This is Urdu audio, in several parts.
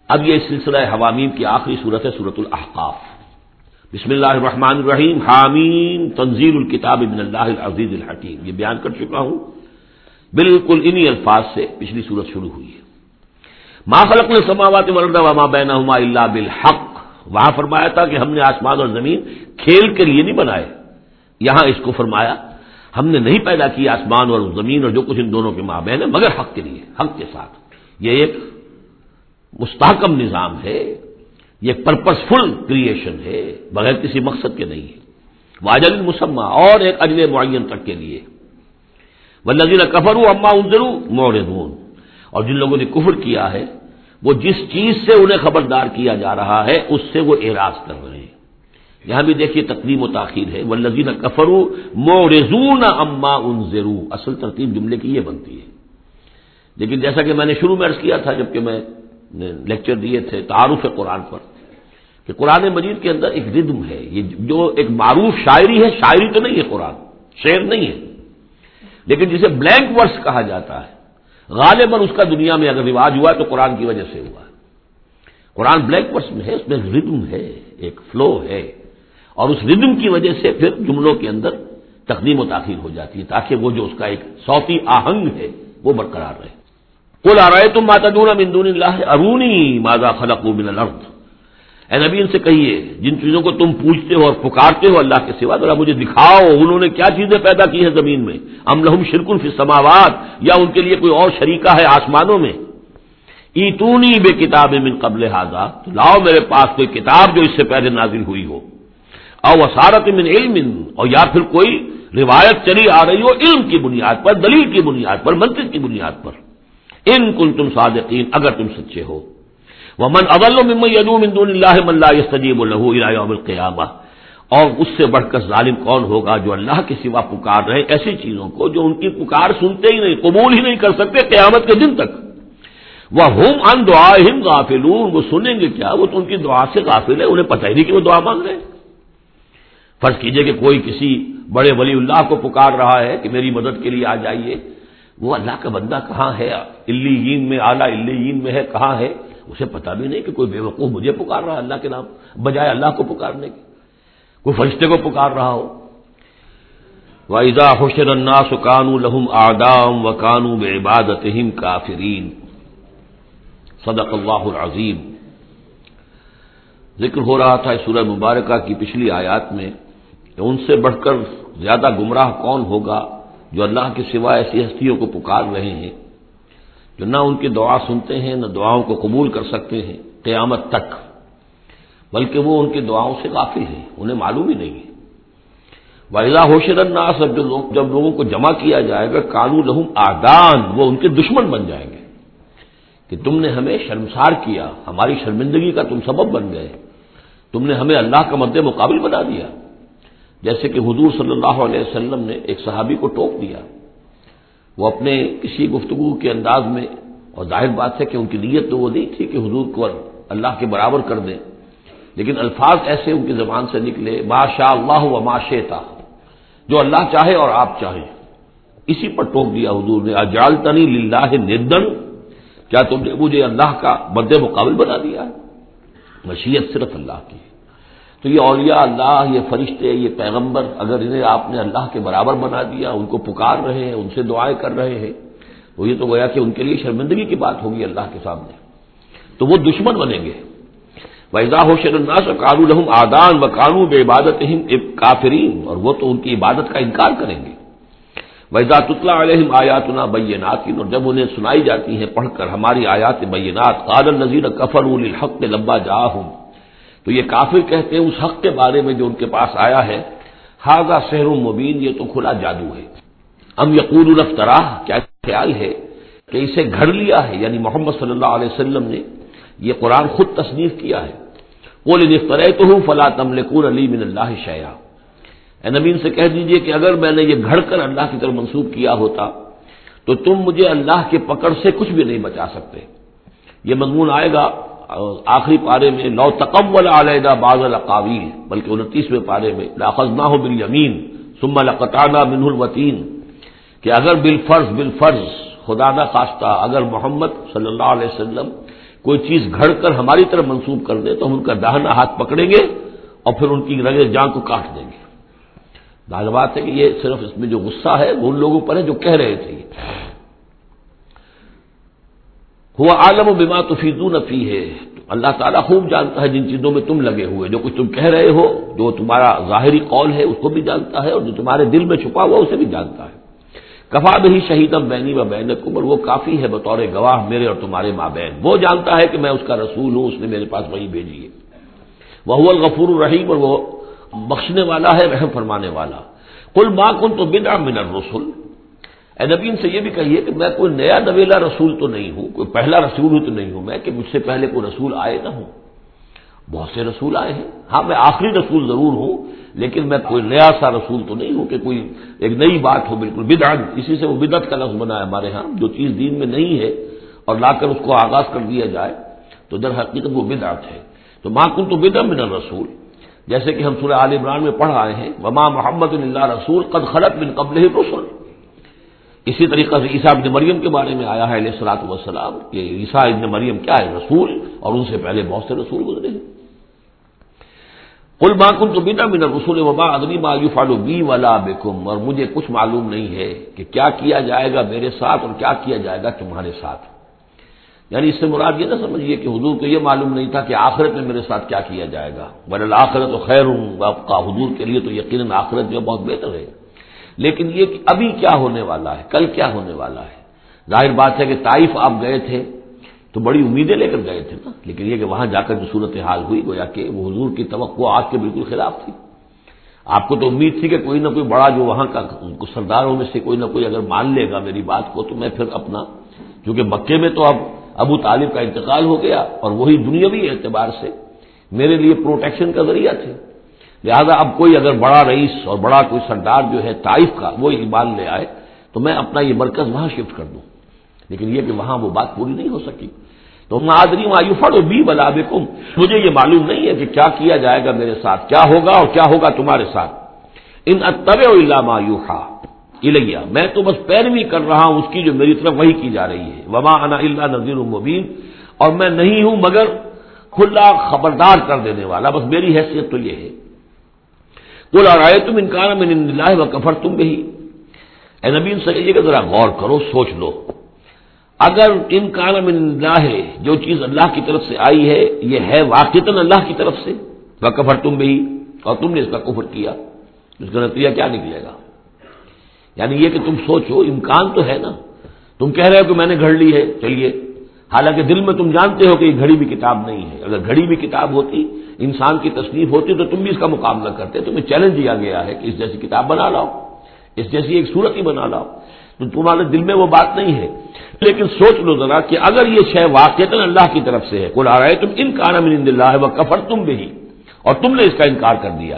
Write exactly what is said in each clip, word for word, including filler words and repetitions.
اب یہ سلسلہ حوامیم کی آخری صورت ہے سورۃ الاحقاف۔ بسم اللہ الرحمن الرحیم، حامیم تنزیل الکتاب من اللہ العزیز الحکیم، یہ بیان کر چکا ہوں، بالکل انہی الفاظ سے پچھلی صورت شروع ہوئی ہے۔ ما خلقنا السماوات والارض وما بینہما الا بالحق، وہاں فرمایا تھا کہ ہم نے آسمان اور زمین کھیل کے لیے نہیں بنائے، یہاں اس کو فرمایا ہم نے نہیں پیدا کیا آسمان اور زمین اور جو کچھ ان دونوں کے مابین ہے مگر حق کے لیے، حق کے ساتھ۔ یہ ایک مستحکم نظام ہے، یہ پرپسفل کریشن ہے، بغیر کسی مقصد کے نہیں ہے، واجل مسمى، اور ایک اجل معین تک کے لیے۔ والذین کفروا عما انذروا معرضون، اور جن لوگوں نے کفر کیا ہے وہ جس چیز سے انہیں خبردار کیا جا رہا ہے اس سے وہ اعراض کر رہے ہیں۔ یہاں بھی دیکھیے تقدیم و تاخیر ہے، والذین کفروا معرضون عما انذروا، اصل ترتیب جملے کی یہ بنتی ہے، لیکن جیسا کہ میں نے شروع میں عرض کیا تھا جبکہ میں نے لیکچر دیے تھے تعارف قرآن پر، کہ قرآن مجید کے اندر ایک ردم ہے، یہ جو ایک معروف شاعری ہے، شاعری تو نہیں ہے قرآن، شعر نہیں ہے، لیکن جسے بلینک ورس کہا جاتا ہے، غالباً اس کا دنیا میں اگر رواج ہوا ہے تو قرآن کی وجہ سے ہوا ہے۔ قرآن بلینک ورس میں ہے، اس میں ردم ہے، ایک فلو ہے، اور اس ردم کی وجہ سے پھر جملوں کے اندر تقدیم و تاخیر ہو جاتی ہے تاکہ وہ جو اس کا ایک صوتی آہنگ ہے وہ برقرار رہے۔ قل ارأیتم ما تدعون من دون اللہ ارونی ماذا خلقوا من الارض، اے نبی ان سے کہیے جن چیزوں کو تم پوچھتے ہو اور پکارتے ہو اللہ کے سوا، ذرا مجھے دکھاؤ انہوں نے کیا چیزیں پیدا کی ہیں زمین میں، ام لہم شرک فی السماوات، یا ان کے لیے کوئی اور شریکہ ہے آسمانوں میں، ایتونی بے کتاب من قبل ھذا، تو لاؤ میرے پاس کوئی کتاب جو اس سے پہلے نازل ہوئی ہو، او وصارت من علم، اور یا پھر کوئی روایت چلی آ رہی ہو علم کی بنیاد پر، دلیل کی بنیاد پر، منطق کی بنیاد پر، ان کنتم صادقین، اگر تم سچے ہو۔ ومن اضل ممن يدعو من دون الله من لا يستجيب له الى يوم القيامه، اور اس سے بڑھ کر ظالم کون ہوگا جو اللہ کے سوا پکار رہے ایسی چیزوں کو جو ان کی پکار سنتے ہی نہیں، قبول ہی نہیں کر سکتے قیامت کے دن تک۔ وهم عن دعائهم غافلون، وہ سنیں گے کیا، وہ تو ان کی دعا سے غافل ہے، انہیں پتہ ہی نہیں کہ وہ دعا مانگ رہے ہیں۔ فرض کیجئے کہ کوئی کسی بڑے ولی اللہ کو پکار رہا ہے کہ میری مدد کے لیے آ جائیے، وہ اللہ کا بندہ کہاں ہے، علیین میں، اعلیٰ علیین میں ہے، کہاں ہے، اسے پتہ بھی نہیں کہ کوئی بے وقوف مجھے پکار رہا ہے اللہ کے نام بجائے اللہ کو پکارنے کے، کوئی فرشتے کو پکار رہا ہو۔ وَإِذَا حُشِرَ النَّاسُ كَانُوا لَهُمْ أَعْدَاءً وَكَانُوا بِعِبَادَتِهِمْ كَافِرِينَ۔ صدق اللہ العظیم۔ ذکر ہو رہا تھا اس سورہ مبارکہ کی پچھلی آیات میں کہ ان سے بڑھ کر زیادہ گمراہ کون ہوگا جو اللہ کے سوا ایسی ہستیوں کو پکار رہے ہیں جو نہ ان کی دعا سنتے ہیں نہ دعاؤں کو قبول کر سکتے ہیں قیامت تک، بلکہ وہ ان کی دعاؤں سے غافل ہیں، انہیں معلوم ہی نہیں ہے۔ وَإِذَا حُشِرَ النَّاسُ، جب لوگ جب لوگوں کو جمع کیا جائے گا، كَانُوا لَهُمْ أَعْدَاءً، وہ ان کے دشمن بن جائیں گے کہ تم نے ہمیں شرمسار کیا، ہماری شرمندگی کا تم سبب بن گئے، تم نے ہمیں اللہ کا مد مقابل بنا دیا۔ جیسے کہ حضور صلی اللہ علیہ وسلم نے ایک صحابی کو ٹوک دیا، وہ اپنے کسی گفتگو کے انداز میں، اور ظاہر بات ہے کہ ان کی نیت تو وہ نہیں تھی کہ حضور کو اللہ کے برابر کر دیں، لیکن الفاظ ایسے ان کی زبان سے نکلے، ما شاء اللہ و ما شئت، جو اللہ چاہے اور آپ چاہیں، اسی پر ٹوک دیا حضور نے، اجعلتنی للہ ندًا، کیا تم نے مجھے اللہ کا مد مقابل بنا دیا ہے؟ مشیت صرف اللہ کی ہے۔ تو یہ اولیاء اللہ، یہ فرشتے، یہ پیغمبر، اگر انہیں آپ نے اللہ کے برابر بنا دیا، ان کو پکار رہے ہیں، ان سے دعائیں کر رہے ہیں، تو یہ تو گویا کہ ان کے لیے شرمندگی کی بات ہوگی اللہ کے سامنے، تو وہ دشمن بنیں گے۔ وَإِذَا حُشِرَ النَّاسُ كَانُوا لَهُمْ أَعْدَاءً وَكَانُوا بِعِبَادَتِهِمْ كَافِرِينَ، اور وہ تو ان کی عبادت کا انکار کریں گے۔ وَإِذَا تُتْلَىٰ عَلَيْهِمْ آيَاتُنَا بَيِّنَاتٍ، اور جب انہیں سنائی جاتی ہیں پڑھ کر ہماری آیات بینات، قَالَ الَّذِينَ كَفَرُوا لِلْحَقِّ لَمَّا جَاءَهُمْ، تو یہ کافر کہتے ہیں اس حق کے بارے میں جو ان کے پاس آیا ہے، ھذا سحر مبین، یہ تو کھلا جادو ہے۔ ام یقولون افتراہ، کیا خیال ہے کہ اسے گھڑ لیا ہے، یعنی محمد صلی اللہ علیہ وسلم نے یہ قرآن خود تصنیف کیا ہے۔ قل ان افتریتہ فلا تملکون لی من اللہ شیئا، اے نبی ان سے کہہ دیجئے کہ اگر میں نے یہ گھڑ کر اللہ کی طرف منسوب کیا ہوتا تو تم مجھے اللہ کے پکڑ سے کچھ بھی نہیں بچا سکتے۔ یہ مضمون آئے گا آخری پارے میں، لو تقول علینا بعض الاقاویل، بلکہ انتیسویں پارے میں، لاخذناہ بالیمین ثم لقطعنا منہ الوتین، کہ اگر بالفرض بالفرض خدا نہ خواستہ اگر محمد صلی اللہ علیہ وسلم کوئی چیز گھڑ کر ہماری طرف منسوب کر دے تو ہم ان کا داہنا ہاتھ پکڑیں گے اور پھر ان کی رگے جان کو کاٹ دیں گے۔ ظاہر بات ہے کہ یہ صرف اس میں جو غصہ ہے وہ ان لوگوں پر ہے جو کہہ رہے تھے۔ هو عالم بما تفیضون فیہ، اللہ تعالیٰ خوب جانتا ہے جن چیزوں میں تم لگے ہوئے، جو کچھ تم کہہ رہے ہو، جو تمہارا ظاہری قول ہے اس کو بھی جانتا ہے، اور جو تمہارے دل میں چھپا ہوا اسے بھی جانتا ہے۔ کفا بہ شہیدا بینی و بینکم، اور وہ کافی ہے بطور گواہ میرے اور تمہارے مابین، وہ جانتا ہے کہ میں اس کا رسول ہوں، اس نے میرے پاس وحی بھیجی ہے۔ وہو الغفور الرحیم، اور وہ بخشنے والا ہے، رحم فرمانے والا۔ قل ما کنت بدعا من الرسل، اے نبی ان سے یہ بھی کہیے کہ میں کوئی نیا نویلا رسول تو نہیں ہوں، کوئی پہلا رسول ہی تو نہیں ہوں میں کہ مجھ سے پہلے کوئی رسول آئے نہ ہوں۔ بہت سے رسول آئے ہیں، ہاں میں آخری رسول ضرور ہوں، لیکن میں کوئی نیا سا رسول تو نہیں ہوں کہ کوئی ایک نئی بات ہو بالکل۔ بدعت، اسی سے وہ بدعت کا لفظ بنا ہے ہمارے ہاں، جو چیز دین میں نہیں ہے اور لا کر اس کو آغاز کر دیا جائے تو در حقیقت وہ بدعت ہے۔ تو ما کنت بدعا من الرسول، جیسے کہ ہم سورہ آل عمران میں پڑھ آئے ہیں، وما محمد الا رسول قد خلت من قبلہ الرسل۔ اسی طریقہ سے عیسیٰ ابن مریم کے بارے میں آیا ہے علیہ الصلوۃ والسلام کہ عیسیٰ ابن مریم کیا ہے؟ رسول، اور ان سے پہلے بہت سے رسول گزرے ہیں۔ قل ما كنت بدعا من الرسل وما ادري ما يفعل بي ولا بكم، اور مجھے کچھ معلوم نہیں ہے کہ کیا کیا جائے گا میرے ساتھ اور کیا کیا جائے گا تمہارے ساتھ۔ یعنی اس سے مراد یہ نہ سمجھیے کہ حضور کو یہ معلوم نہیں تھا کہ آخرت میں میرے ساتھ کیا کیا جائے گا، وللآخرۃ خیر وابقی، حضور کے لیے تو یقیناً آخرت جو بہت بہتر ہے، لیکن یہ کہ ابھی کیا ہونے والا ہے، کل کیا ہونے والا ہے۔ ظاہر بات ہے کہ طائف آپ گئے تھے تو بڑی امیدیں لے کر گئے تھے نا، لیکن یہ کہ وہاں جا کر جو صورتحال ہوئی گویا کہ وہ حضور کی توقعات کے بالکل خلاف تھی۔ آپ کو تو امید تھی کہ کوئی نہ کوئی بڑا جو وہاں کا سرداروں میں سے کوئی نہ کوئی اگر مان لے گا میری بات کو تو میں پھر اپنا، کیونکہ مکے میں تو اب ابو طالب کا انتقال ہو گیا اور وہی دنیاوی اعتبار سے میرے لیے پروٹیکشن کا ذریعہ تھے، لہذا اب کوئی اگر بڑا رئیس اور بڑا کوئی سردار جو ہے طائف کا وہ ایمان لے آئے تو میں اپنا یہ مرکز وہاں شفٹ کر دوں، لیکن یہ کہ وہاں وہ بات پوری نہیں ہو سکی۔ تو ما ادری ما یفعل بی ولا بکم، مجھے یہ معلوم نہیں ہے کہ کیا کیا جائے گا میرے ساتھ، کیا ہوگا اور کیا ہوگا تمہارے ساتھ۔ ان اتبع الا ما یوحی الی، میں تو بس پیروی کر رہا ہوں اس کی جو میری طرف وحی کی جا رہی ہے۔ وما انا الا نذیر مبین، اور میں نہیں ہوں مگر کھلا خبردار کر دینے والا، بس میری حیثیت تو یہ ہے۔ قل ارأیتم ان کان من عند اللہ وکفرتم بہ، اے نبی ان سے کہیے کہ ذرا غور کرو، سوچ لو، اگر ان کان من عند اللہ، جو چیز اللہ کی طرف سے آئی ہے یہ ہے واقعتاً اللہ کی طرف سے، وکفرتم بہ، اور تم نے اس کا کفر کیا، اس کا نتیجہ کیا نکلے گا؟ یعنی یہ کہ تم سوچو، امکان تو ہے نا، تم کہہ رہے ہو کہ میں نے گھڑ لی ہے، چلیے، حالانکہ دل میں تم جانتے ہو کہ یہ گھڑی بھی کتاب نہیں ہے، اگر گھڑی بھی کتاب ہوتی، انسان کی تصنیف ہوتی تو تم بھی اس کا مقابلہ کرتے، تمہیں چیلنج دیا گیا ہے کہ اس جیسی کتاب بنا لاؤ، اس جیسی ایک صورت ہی بنا لاؤ، تو تمہارے دل میں وہ بات نہیں ہے، لیکن سوچ لو ذرا کہ اگر یہ شے واقعتاً اللہ کی طرف سے ہے، قل ارأیتم ان کان من عند اللہ وکفرتم بہ، اور تم نے اس کا انکار کر دیا،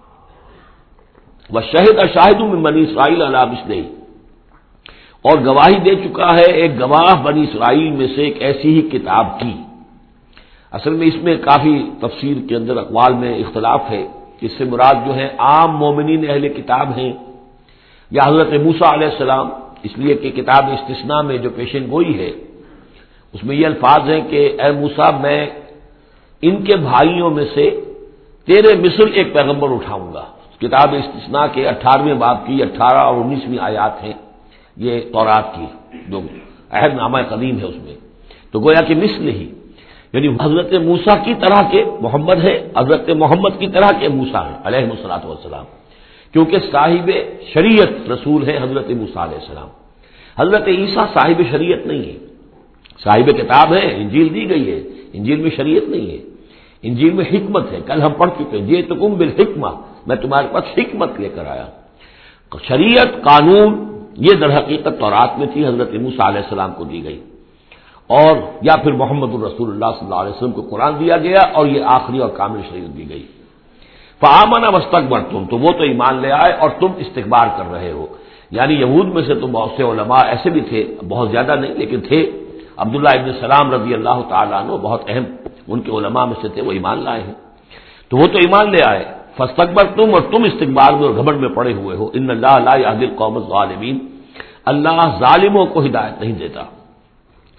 وشہد شاہد من بنی اسرائیل علی مثلہ، اور گواہی دے چکا ہے ایک گواہ بنی اسرائیل میں سے ایک ایسی ہی کتاب کی۔ اصل میں اس میں کافی تفسیر کے اندر اقوال میں اختلاف ہے کہ اس سے مراد جو ہے عام مومنین اہل کتاب ہیں یا حضرت موسیٰ علیہ السلام، اس لیے کہ کتاب استثناء میں جو پیشن گوئی ہے اس میں یہ الفاظ ہیں کہ اے موسیٰ میں ان کے بھائیوں میں سے تیرے مصر ایک پیغمبر اٹھاؤں گا۔ کتاب استثناء کے اٹھارہویں باب کی اٹھارہ اور انیسویں آیات ہیں یہ تورات کی، جو عہد نامہ قدیم ہے اس میں، تو گویا کہ مثل ہی، یعنی حضرت موسیٰ کی طرح کے محمد ہے، حضرت محمد کی طرح کے موسیٰ ہیں علیہ الصلوۃ والسلام، کیونکہ صاحب شریعت رسول ہے حضرت موسیٰ علیہ السلام۔ حضرت عیسیٰ صاحب شریعت نہیں ہے، صاحب کتاب ہے، انجیل دی گئی ہے، انجیل میں شریعت نہیں ہے، انجیل میں حکمت ہے، کل ہم پڑھ چکے ہیں جئتکم بالحکمہ، میں تمہارے پاس حکمت لے کر آیا۔ شریعت، قانون، یہ در حقیقت تورات میں تھی، حضرت موسیٰ علیہ السلام کو دی گئی، اور یا پھر محمد الرسول اللہ صلی اللہ علیہ وسلم کو قرآن دیا گیا اور یہ آخری اور کامل شریعت دی گئی۔ فآمنوا واستكبرتم، تو وہ تو ایمان لے آئے اور تم استکبار کر رہے ہو، یعنی یہود میں سے تو بہت سے علماء ایسے بھی تھے، بہت زیادہ نہیں لیکن تھے، عبداللہ ابن سلام رضی اللہ تعالیٰ عنہ بہت اہم ان کے علماء میں سے تھے، وہ ایمان لائے ہیں، تو وہ تو ایمان لے آئے، فاستکبرتم، اور تم استکبار میں اور گھمنڈ میں پڑے ہوئے ہو۔ ان اللہ لا یہدی القوم الظالمین، اللہ ظالموں کو ہدایت نہیں دیتا۔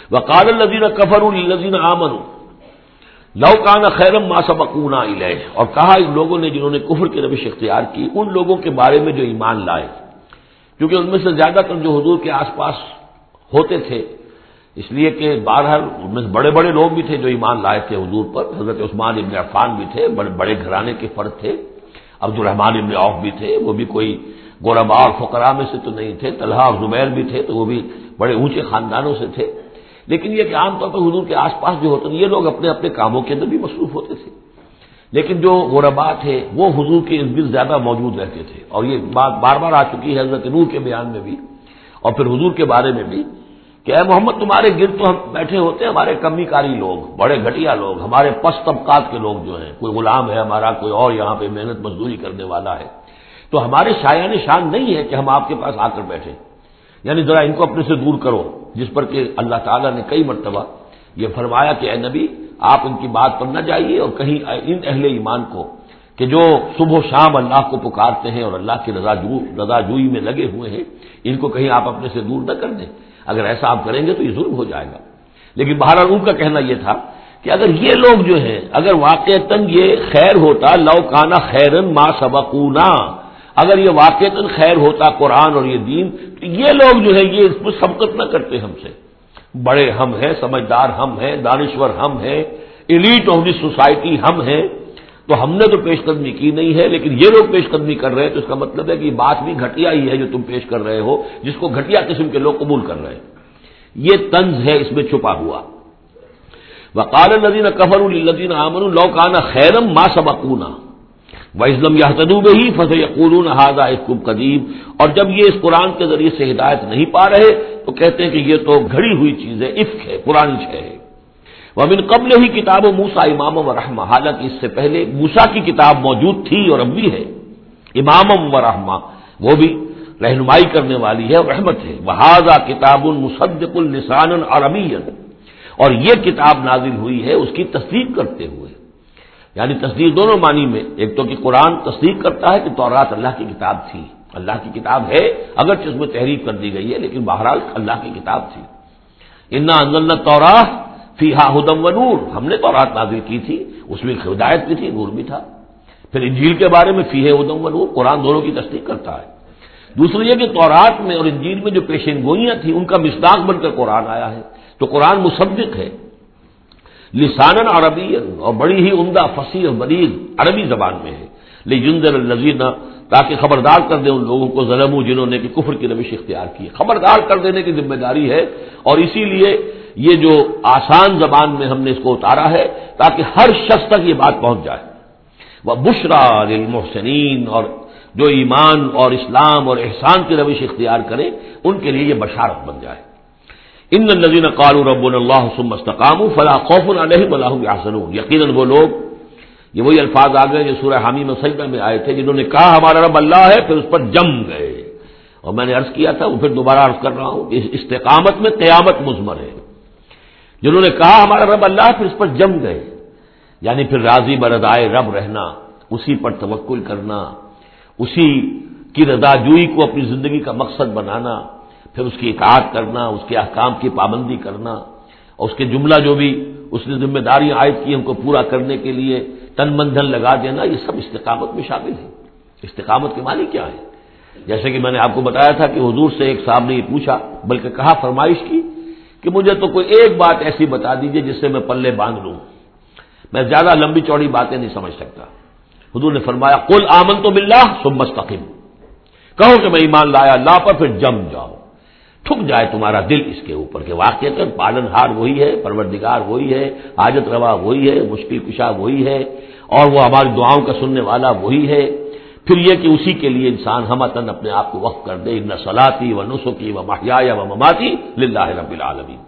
وقال الذین کفروا للذین آمنوا لو کان خیرا ما سبقونا الیہ، اور کہا ان لوگوں نے جنہوں نے کفر کی روش اختیار کی ان لوگوں کے بارے میں جو ایمان لائے، کیونکہ ان میں سے زیادہ تر جو حضور کے آس پاس ہوتے تھے، اس لیے کہ بہرحال ان میں بڑے بڑے لوگ بھی تھے جو ایمان لائے تھے حضور پر، حضرت عثمان ابن عفان بھی تھے، بڑے بڑے گھرانے کے فرد تھے، عبد الرحمن ابن عوف بھی تھے، وہ بھی کوئی غرباء اور فقراء میں سے تو نہیں تھے، طلحہ اور زبیر بھی تھے تو وہ بھی بڑے اونچے خاندانوں سے تھے، لیکن یہ کہ عام طور پر حضور کے آس پاس جو ہوتے ہیں یہ لوگ اپنے اپنے کاموں کے اندر بھی مصروف ہوتے تھے، لیکن جو غرباء تھے وہ حضور کے ارد گرد زیادہ موجود رہتے تھے، اور یہ بات بار بار آ چکی ہے حضرت نوح کے بیان میں بھی اور پھر حضور کے بارے میں بھی کہ اے محمد تمہارے گرد تو ہم بیٹھے ہوتے ہیں ہمارے کمی کاری لوگ، بڑے گھٹیا لوگ، ہمارے پست طبقات کے لوگ جو ہیں، کوئی غلام ہے ہمارا، کوئی اور یہاں پہ محنت مزدوری کرنے والا ہے، تو ہمارے شایان شان نہیں ہے کہ ہم آپ کے پاس آ کر بیٹھیں، یعنی ذرا ان کو اپنے سے دور کرو، جس پر کہ اللہ تعالیٰ نے کئی مرتبہ یہ فرمایا کہ اے نبی آپ ان کی بات پر نہ جائیے، اور کہیں ان اہل ایمان کو کہ جو صبح و شام اللہ کو پکارتے ہیں اور اللہ کی رضا جو رضا جوئی میں لگے ہوئے ہیں، ان کو کہیں آپ اپنے سے دور نہ کر دیں، اگر ایسا آپ کریں گے تو یہ ظلم ہو جائے گا۔ لیکن بہرحال ان کا کہنا یہ تھا کہ اگر یہ لوگ جو ہیں اگر واقعتاً یہ خیر ہوتا، لو کانا خیرن ما سبقونا، اگر یہ واقعتاً خیر ہوتا قرآن اور یہ دین، تو یہ لوگ جو ہے یہ اس پر سبقت نہ کرتے ہم سے، بڑے ہم ہیں، سمجھدار ہم ہیں، دانشور ہم ہیں، ایلیٹ آف دی سوسائٹی ہم ہیں، تو ہم نے تو پیش قدمی کی نہیں ہے، لیکن یہ لوگ پیش قدمی کر رہے ہیں، تو اس کا مطلب ہے کہ یہ بات بھی گھٹیا ہی ہے جو تم پیش کر رہے ہو، جس کو گھٹیا قسم کے لوگ قبول کر رہے ہیں۔ یہ طنز ہے اس میں چھپا ہوا۔ وقال الذین کفروا للذین آمنوا لو کان خیرا ما سبقونا وَإِذْ لَمْ يَهْتَدُوا بِهِ فَسَيَقُولُونَ هَذَا إِفْكٌ قَدِيمٌ، اور جب یہ اس قرآن کے ذریعے سے ہدایت نہیں پا رہے تو کہتے ہیں کہ یہ تو گھڑی ہوئی چیز ہے، افک ہے، پرانی شے ہے۔ وَمِن قَبْلِهِ کتاب موسیٰ اماما ورحمہ، حالانکہ اس سے پہلے موسیٰ کی کتاب موجود تھی اور اب بھی ہے، اماما ورحمہ، وہ بھی رہنمائی کرنے والی ہے اور رحمت ہے۔ وَهَذَا کتاب مصدق لسانا عربیا، اور یہ کتاب نازل ہوئی ہے اس کی تصدیق کرتے ہوئے، یعنی تصدیق دونوں معنی میں، ایک تو کہ قرآن تصدیق کرتا ہے کہ تورات اللہ کی کتاب تھی، اللہ کی کتاب ہے، اگرچہ اس میں تحریف کر دی گئی ہے لیکن بہرحال اللہ کی کتاب تھی۔ انا انزلنا التوراۃ فیہا ھدی ونور، ہم نے تورات نازل کی تھی، اس میں ہدایت بھی تھی، نور بھی تھا۔ پھر انجیل کے بارے میں فیہ ھدی ونور، قرآن دونوں کی تصدیق کرتا ہے۔ دوسری یہ کہ تورات میں اور انجیل میں جو پیشین گوئیاں تھیں ان کا مصداق بن کر قرآن آیا ہے، تو قرآن مصدق ہے لسانن عربی، اور بڑی ہی عمدہ فصیح اور بلیغ عربی زبان میں ہے، لینذر الذین، تاکہ خبردار کر دیں ان لوگوں کو ظلموا جنہوں نے کہ کفر کی روش اختیار کی، خبردار کر دینے کی ذمہ داری ہے، اور اسی لیے یہ جو آسان زبان میں ہم نے اس کو اتارا ہے تاکہ ہر شخص تک یہ بات پہنچ جائے۔ وبشریٰ للمحسنین، اور جو ایمان اور اسلام اور احسان کی روش اختیار کریں ان کے لیے یہ بشارت بن جائے۔ ان الذین قالوا ربنا اللہ ثم استقاموا فلا خوف علیہم ولا هم یحزنون، یقیناً وہ لوگ، یہ وہی الفاظ آ گئے جو سورہ حامیم و سجدہ میں آئے تھے، جنہوں نے کہا ہمارا رب اللہ ہے پھر اس پر جم گئے، اور میں نے عرض کیا تھا وہ پھر دوبارہ عرض کر رہا ہوں کہ استقامت میں قیامت مضمر ہے، جنہوں نے کہا ہمارا رب اللہ ہے پھر اس پر جم گئے، یعنی پھر راضی برضائے رب رہنا، اسی پر توکل کرنا، اسی کی رضا جوئی کو اپنی زندگی کا مقصد بنانا، پھر اس کی اطاعت کرنا، اس کے احکام کی پابندی کرنا، اور اس کے جملہ جو بھی اس نے ذمہ داریاں عائد کی ان کو پورا کرنے کے لیے تن من دھن لگا دینا، یہ سب استقامت میں شامل ہے۔ استقامت کے معنی کیا ہے؟ جیسے کہ میں نے آپ کو بتایا تھا کہ حضور سے ایک صاحب نے یہ پوچھا، بلکہ کہا فرمائش کی کہ مجھے تو کوئی ایک بات ایسی بتا دیجئے جس سے میں پلے باندھ لوں، میں زیادہ لمبی چوڑی باتیں نہیں سمجھ سکتا۔ حضور نے فرمایا قل آمنت باللہ ثم استقم، کہو کہ میں ایمان لایا اللہ پر پھر جم جاؤ، ٹھک جائے تمہارا دل اس کے اوپر کہ واقعتاً پالن ہار وہی ہے، پروردگار وہی ہے، حاجت روا وہی ہے، مشکل کشا وہی ہے، اور وہ ہماری دعاؤں کا سننے والا وہی ہے۔ پھر یہ کہ اسی کے لیے انسان ہمتاً اپنے آپ کو وقف کر دے، ان صلاتی و نسکی و محیای و مماتی للہ رب العالمین۔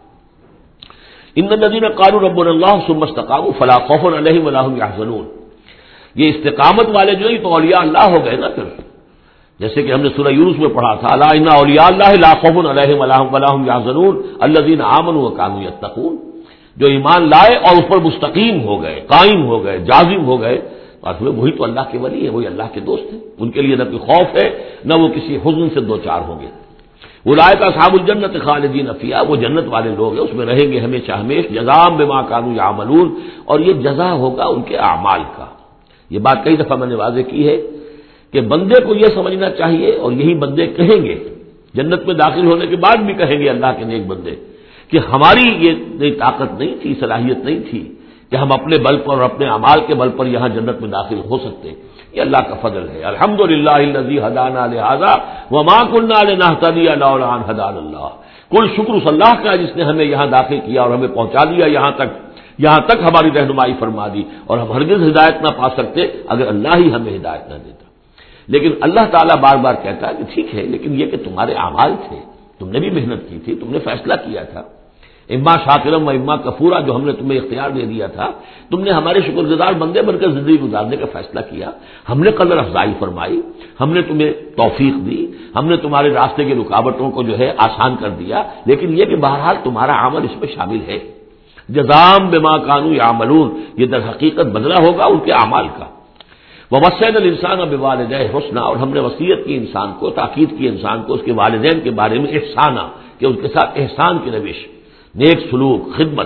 ان الذین قالوا ربنا اللہ ثم استقاموا فلا خوف علیہم ولا هم یحزنون، یہ استقامت والے جو ہیں تو اولیاء اللہ ہو گئے نا، پھر جیسے کہ ہم نے سورہ یونس میں پڑھا تھا الا ان اولیاء اللہ لا خوف علیہم ولا هم یحزنون الذین آمنوا وکانوا یتقون، جو ایمان لائے اور اس پر مستقیم ہو گئے، قائم ہو گئے، جازم ہو گئے، اصل میں وہی تو اللہ کے ولی ہے، وہی اللہ کے دوست ہیں، ان کے لیے نہ کوئی خوف ہے نہ وہ کسی حزن سے دوچار ہوں گے۔ اولئک اصحاب الجنت خالدین فیہا، وہ جنت والے لوگ ہیں، اس میں رہیں گے ہمیشہ ہمیش، جزاء بما کانوا یعملون، اور یہ جزا ہوگا ان کے اعمال کا۔ یہ بات کئی دفعہ میں نے واضح کی ہے کہ بندے کو یہ سمجھنا چاہیے، اور یہی بندے کہیں گے جنت میں داخل ہونے کے بعد بھی کہیں گے اللہ کے نیک بندے کہ ہماری یہ طاقت نہیں تھی، صلاحیت نہیں تھی کہ ہم اپنے بل پر اور اپنے اعمال کے بل پر یہاں جنت میں داخل ہو سکتے۔ یہ اللہ کا فضل ہے۔ الحمدللہ الذی ہدانا لہذا وما کنا لنہتدی لولا ان ہدانا اللہ، کل شکر اس اللہ کا جس نے ہمیں یہاں داخل کیا اور ہمیں پہنچا دیا یہاں تک، یہاں تک ہماری رہنمائی فرما دی، اور ہم ہرگز ہدایت نہ پا سکتے اگر اللہ ہی ہمیں ہدایت نہ دیتا۔ لیکن اللہ تعالیٰ بار بار کہتا ہے کہ ٹھیک ہے، لیکن یہ کہ تمہارے اعمال تھے، تم نے بھی محنت کی تھی، تم نے فیصلہ کیا تھا، اما شاکرم و اما کفورا، جو ہم نے تمہیں اختیار دے دیا تھا، تم نے ہمارے شکر گزار بندے بن کر زندگی گزارنے کا فیصلہ کیا، ہم نے قدر افزائی فرمائی، ہم نے تمہیں توفیق دی، ہم نے تمہارے راستے کی رکاوٹوں کو جو ہے آسان کر دیا، لیکن یہ کہ بہرحال تمہارا عمل اس میں شامل ہے۔ جزاء بما کانوا یعملون، یہ در حقیقت بدلہ ہوگا ان کے اعمال کا۔ ووصینا الانسان بوالدیہ حسنا، اور ہم نے وصیت کی انسان کو، تاکید کی انسان کو اس کے والدین کے بارے میں احسانا، کہ اس کے ساتھ احسان کی روش، نیک سلوک، خدمت۔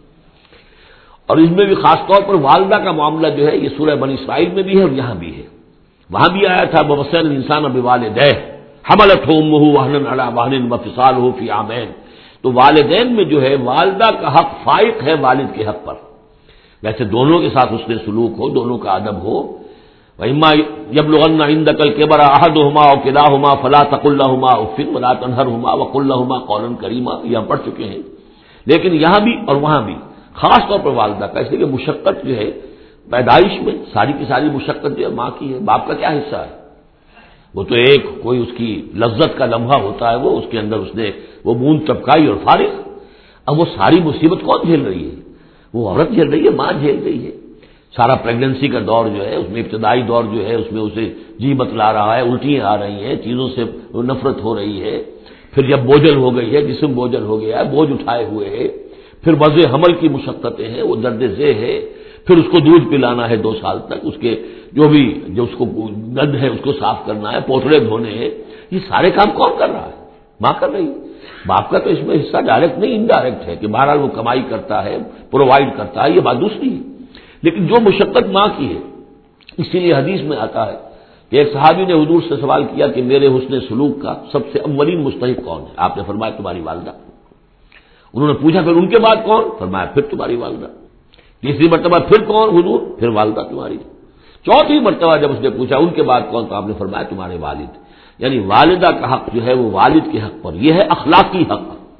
اور اس میں بھی خاص طور پر والدہ کا معاملہ جو ہے یہ سورہ بنی اسرائیل میں بھی ہے اور یہاں بھی ہے۔ وہاں بھی آیا تھا ووصینا الانسان بوالدیہ حملتہ امہ وہنا علی وہن وفصالہ فی عامین، تو والدین میں جو ہے والدہ کا حق فائق ہے والد کے حق پر، ویسے دونوں کے ساتھ اس نے سلوک ہو، دونوں کا ادب ہو۔ وَإِمَّا يَبْلُغَنَّ عِندَكَ الْكِبَرَ أَحَدُهُمَا أَوْ كِلَاهُمَا فَلَا تَقُل لَّهُمَا أُفٍّ وَلَا تَنْهَرْهُمَا وَقُل لَّهُمَا قَوْلًا كَرِيمًا، یہ ہم پڑھ چکے ہیں۔ لیکن یہاں بھی اور وہاں بھی خاص طور پر والدہ کا، اس لیے کہ مشقت جو ہے پیدائش میں ساری کی ساری مشقت جو ہے ماں کی ہے، باپ کا کیا حصہ ہے؟ وہ تو ایک کوئی اس کی لذت کا لمحہ ہوتا ہے، وہ اس کے اندر اس نے وہ بوند ٹپکائی اور فارغ۔ اب وہ ساری مصیبت کون جھیل رہی ہے؟ وہ عورت جھیل رہی ہے، ماں جھیل رہی ہے۔ سارا پریگننسی کا دور جو ہے اس میں ابتدائی دور جو ہے اس میں اسے جی بتلا رہا ہے، الٹیاں آ رہی ہیں، چیزوں سے نفرت ہو رہی ہے، پھر جب بوجھل ہو گئی ہے، جسم بوجھل ہو گیا ہے، بوجھ اٹھائے ہوئے ہے، پھر وضع حمل کی مشقتیں ہیں، وہ درد ذہ ہے، پھر اس کو دودھ پلانا ہے دو سال تک، اس کے جو بھی جو اس کو گند ہے اس کو صاف کرنا ہے، پوتڑے دھونے ہیں، یہ سارے کام کون کر رہا ہے؟ ماں کر رہی ہے۔ باپ کا تو اس میں حصہ ڈائریکٹ نہیں، انڈائریکٹ ہے کہ بہرحال وہ کمائی کرتا ہے، پرووائڈ کرتا ہے، یہ بات دوسری ہے۔ لیکن جو مشقت ماں کی ہے، اسی لیے حدیث میں آتا ہے کہ ایک صحابی نے حضور سے سوال کیا کہ میرے حسن سلوک کا سب سے اولین مستحق کون ہے؟ آپ نے فرمایا تمہاری والدہ۔ انہوں نے پوچھا پھر ان کے بعد کون؟ فرمایا پھر تمہاری والدہ۔ تیسری مرتبہ پھر کون؟ حضور پھر والدہ تمہاری۔ چوتھی مرتبہ جب اس نے پوچھا ان کے بعد کون، تو آپ نے فرمایا تمہارے والد۔ یعنی والدہ کا حق جو ہے وہ والد کے حق پر، یہ ہے اخلاقی حق۔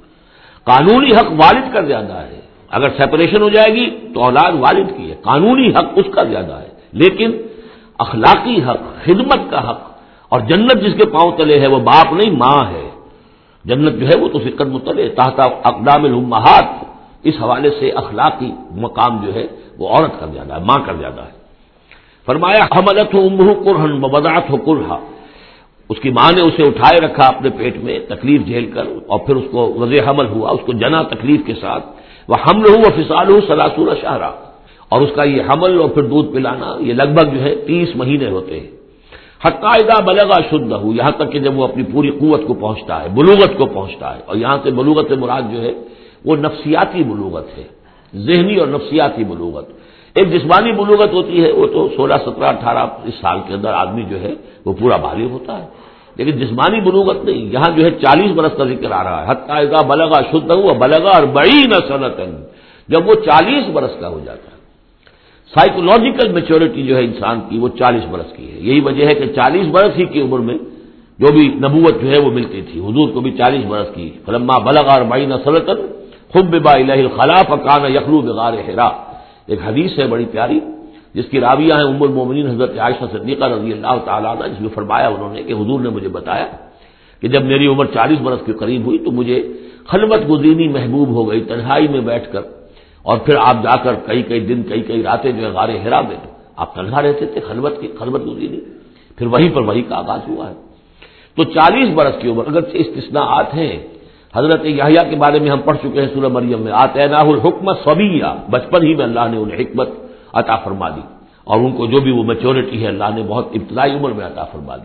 قانونی حق والد کا زیادہ ہے، اگر سیپریشن ہو جائے گی تو اولاد والد کی ہے، قانونی حق اس کا زیادہ ہے، لیکن اخلاقی حق، خدمت کا حق، اور جنت جس کے پاؤں تلے ہے وہ باپ نہیں ماں ہے۔ جنت جو ہے وہ تو فکر متلے تحت اقدام الامہات، اس حوالے سے اخلاقی مقام جو ہے وہ عورت کا زیادہ ہے، ماں کا زیادہ ہے۔ فرمایا حملتہ امہ کرہا ووضعتہ کرہا، اس کی ماں نے اسے اٹھائے رکھا اپنے پیٹ میں تکلیف جھیل کر، اور پھر اس کو وضع حمل ہوا، اس کو جنا تکلیف کے ساتھ، وحملہ وفصالہ ثلاثون شہرا، اور اس کا یہ حمل اور پھر دودھ پلانا یہ لگ بھگ جو ہے تیس مہینے ہوتے ہیں۔ حتی اذا بلغ اشدہ، یہاں تک کہ جب وہ اپنی پوری قوت کو پہنچتا ہے، بلوغت کو پہنچتا ہے، اور یہاں سے بلوغت سے مراد جو ہے وہ نفسیاتی بلوغت ہے، ذہنی اور نفسیاتی بلوغت۔ ایک جسمانی بلوغت ہوتی ہے، وہ تو سولہ سترہ اٹھارہ اس سال کے اندر آدمی جو ہے وہ پورا بالغ ہوتا ہے، لیکن جسمانی بلوغت نہیں، یہاں جو ہے چالیس برس کا ذکر آ رہا ہے۔ حتی اذا بلغ اشدہ وبلغ اربعین سنۃ، جب وہ چالیس برس کا ہو جاتا ہے۔ سائیکولوجیکل میچورٹی جو ہے انسان کی وہ چالیس برس کی ہے، یہی وجہ ہے کہ چالیس برس ہی کی عمر میں جو بھی نبوت جو ہے وہ ملتی تھی، حضور کو بھی چالیس برس کی۔ فلما بلغ اربعین سنۃ حبب الیہ الخلاء فکان یخلو بغار حراء، ایک حدیث ہے بڑی پیاری جس کی راویہ ہیں ام المومنین حضرت عائشہ صدیقہ رضی اللہ تعالیٰ عنہ، جس میں فرمایا انہوں نے کہ حضور نے مجھے بتایا کہ جب میری عمر چالیس برس کے قریب ہوئی تو مجھے خلوت گزینی محبوب ہو گئی، تنہائی میں بیٹھ کر، اور پھر آپ جا کر کئی کئی دن کئی کئی راتیں جو ہے غار حرا میں آپ تنہا رہتے تھے، خلوت کی خلوت گزینی، پھر وہیں پر وہی کا آغاز ہوا ہے۔ تو چالیس برس کی عمر، اگرچہ استثناءات ہیں، حضرت یحییٰ کے بارے میں ہم پڑھ چکے ہیں سورہ مریم میں، آتیناہ الحکم صبیہ، بچپن ہی میں اللہ نے انہیں حکمت عطا فرما دی، اور ان کو جو بھی وہ میچورٹی ہے اللہ نے بہت ابتدائی عمر میں عطا فرما دی۔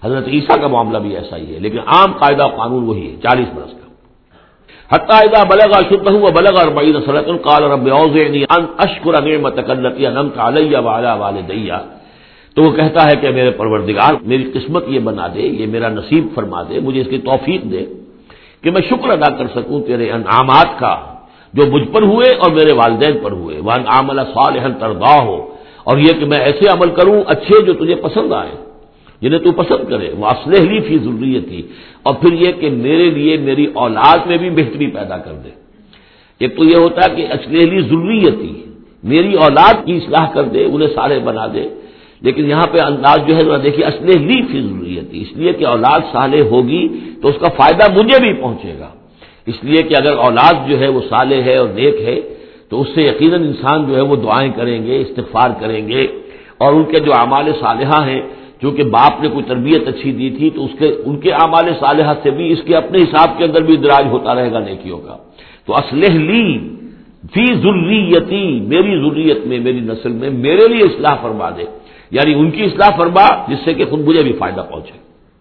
حضرت عیسیٰ کا معاملہ بھی ایسا ہی ہے، لیکن عام قاعدہ قانون وہی ہے، چالیس برس کا۔ حتی اذا بلغ اشدہ وبلغ اربعین سنۃ قال رب اوزعنی ان اشکر نعمتک التی انعمت علی وعلی والدی، تو وہ کہتا ہے کہ میرے پروردگار میری قسمت یہ بنا دے، یہ میرا نصیب فرما دے، مجھے اس کی توفیق دے کہ میں شکر ادا کر سکوں تیرے انعامات کا جو مجھ پر ہوئے اور میرے والدین پر ہوئے، وان اعمل صالحا ترضاہ، اور یہ کہ میں ایسے عمل کروں اچھے جو تجھے پسند آئے، جنہیں تو پسند کرے، واصلح لی فی ذریتی، اور پھر یہ کہ میرے لیے میری اولاد میں بھی بہتری پیدا کر دے۔ ایک تو یہ ہوتا ہے کہ اصلح لی ذریتی، میری اولاد کی اصلاح کر دے، انہیں صالح بنا دے، لیکن یہاں پہ انداز جو ہے ذرا دیکھیے، اصلح لی فی ذریتی، اس لیے کہ اولاد صالح ہوگی تو اس کا فائدہ مجھے بھی پہنچے گا، اس لیے کہ اگر اولاد جو ہے وہ صالح ہے اور نیک ہے تو اس سے یقیناً انسان جو ہے وہ دعائیں کریں گے، استغفار کریں گے، اور ان کے جو اعمال صالحہ ہیں، چونکہ باپ نے کوئی تربیت اچھی دی تھی تو اس کے ان کے اعمال صالحہ سے بھی اس کے اپنے حساب کے اندر بھی ادراج ہوتا رہے گا نیکیوں کا۔ تو اصلح لی فی ذریتی، میری ذریت میں، میری نسل میں میرے لیے اصلاح فرما دے، یعنی ان کی اصلاح فرما جس سے کہ خود مجھے بھی فائدہ پہنچے۔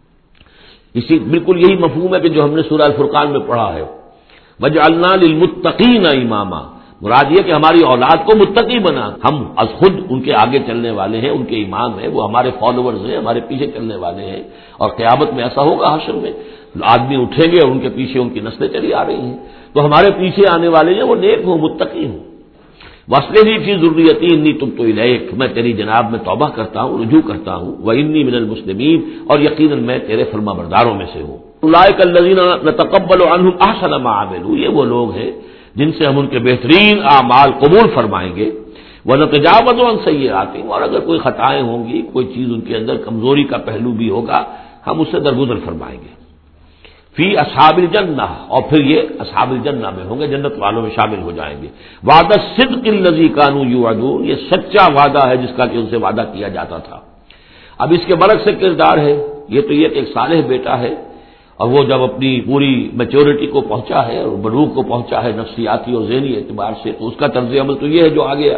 اسی بالکل یہی مفہوم ہے کہ جو ہم نے سورہ الفرقان میں پڑھا ہے، وجعلنا للمتقین اماما، مراد یہ کہ ہماری اولاد کو متقی بنا، ہم از خود ان کے آگے چلنے والے ہیں، ان کے امام ہیں، وہ ہمارے فالوورز ہیں، ہمارے پیچھے چلنے والے ہیں، اور قیامت میں ایسا ہوگا حشر میں آدمی اٹھیں گے اور ان کے پیچھے ان کی نسلیں چلی آ رہی ہیں، تو ہمارے پیچھے آنے والے ہیں وہ نیک ہوں، متقی ہوں۔ وَأَصْلِحْ لِي فِي ذُرِّيَّتِي إِنِّي تُبْتُ إِلَيْكَ، میں تیری جناب میں توبہ کرتا ہوں، رجوع کرتا ہوں، وَإِنِّي مِنَ الْمُسْلِمِينَ، اور یقیناً میں تیرے فرما برداروں میں سے ہوں۔ أُولَٰئِكَ الَّذِينَ نَتَقَبَّلُ عَنْهُمْ أَحْسَنَ مَا عَمِلُوا، یہ وہ لوگ ہیں جن سے ہم ان کے بہترین اعمال قبول فرمائیں گے، وَنَتَجَاوَزُ عَنْ سَيِّئَاتِهِمْ، اور اگر کوئی خطائیں ہوں گی، کوئی چیز ان کے اندر کمزوری کا پہلو بھی ہوگا، ہم اس سے درگزر فرمائیں گے۔ فی اصحاب الجنہ، اور پھر یہ اصحاب الجنہ میں ہوں گے، جنت والوں میں شامل ہو جائیں گے۔ وعدہ الصدق الذی کانوا یوعدون، یہ سچا وعدہ ہے جس کا کہ ان سے وعدہ کیا جاتا تھا۔ اب اس کے برعکس سے کردار ہے، یہ تو یہ کہ ایک صالح بیٹا ہے، اور وہ جب اپنی پوری میچورٹی کو پہنچا ہے اور بلوغ کو پہنچا ہے نفسیاتی اور ذہنی اعتبار سے، تو اس کا طرز عمل تو یہ ہے جو آگے ہے،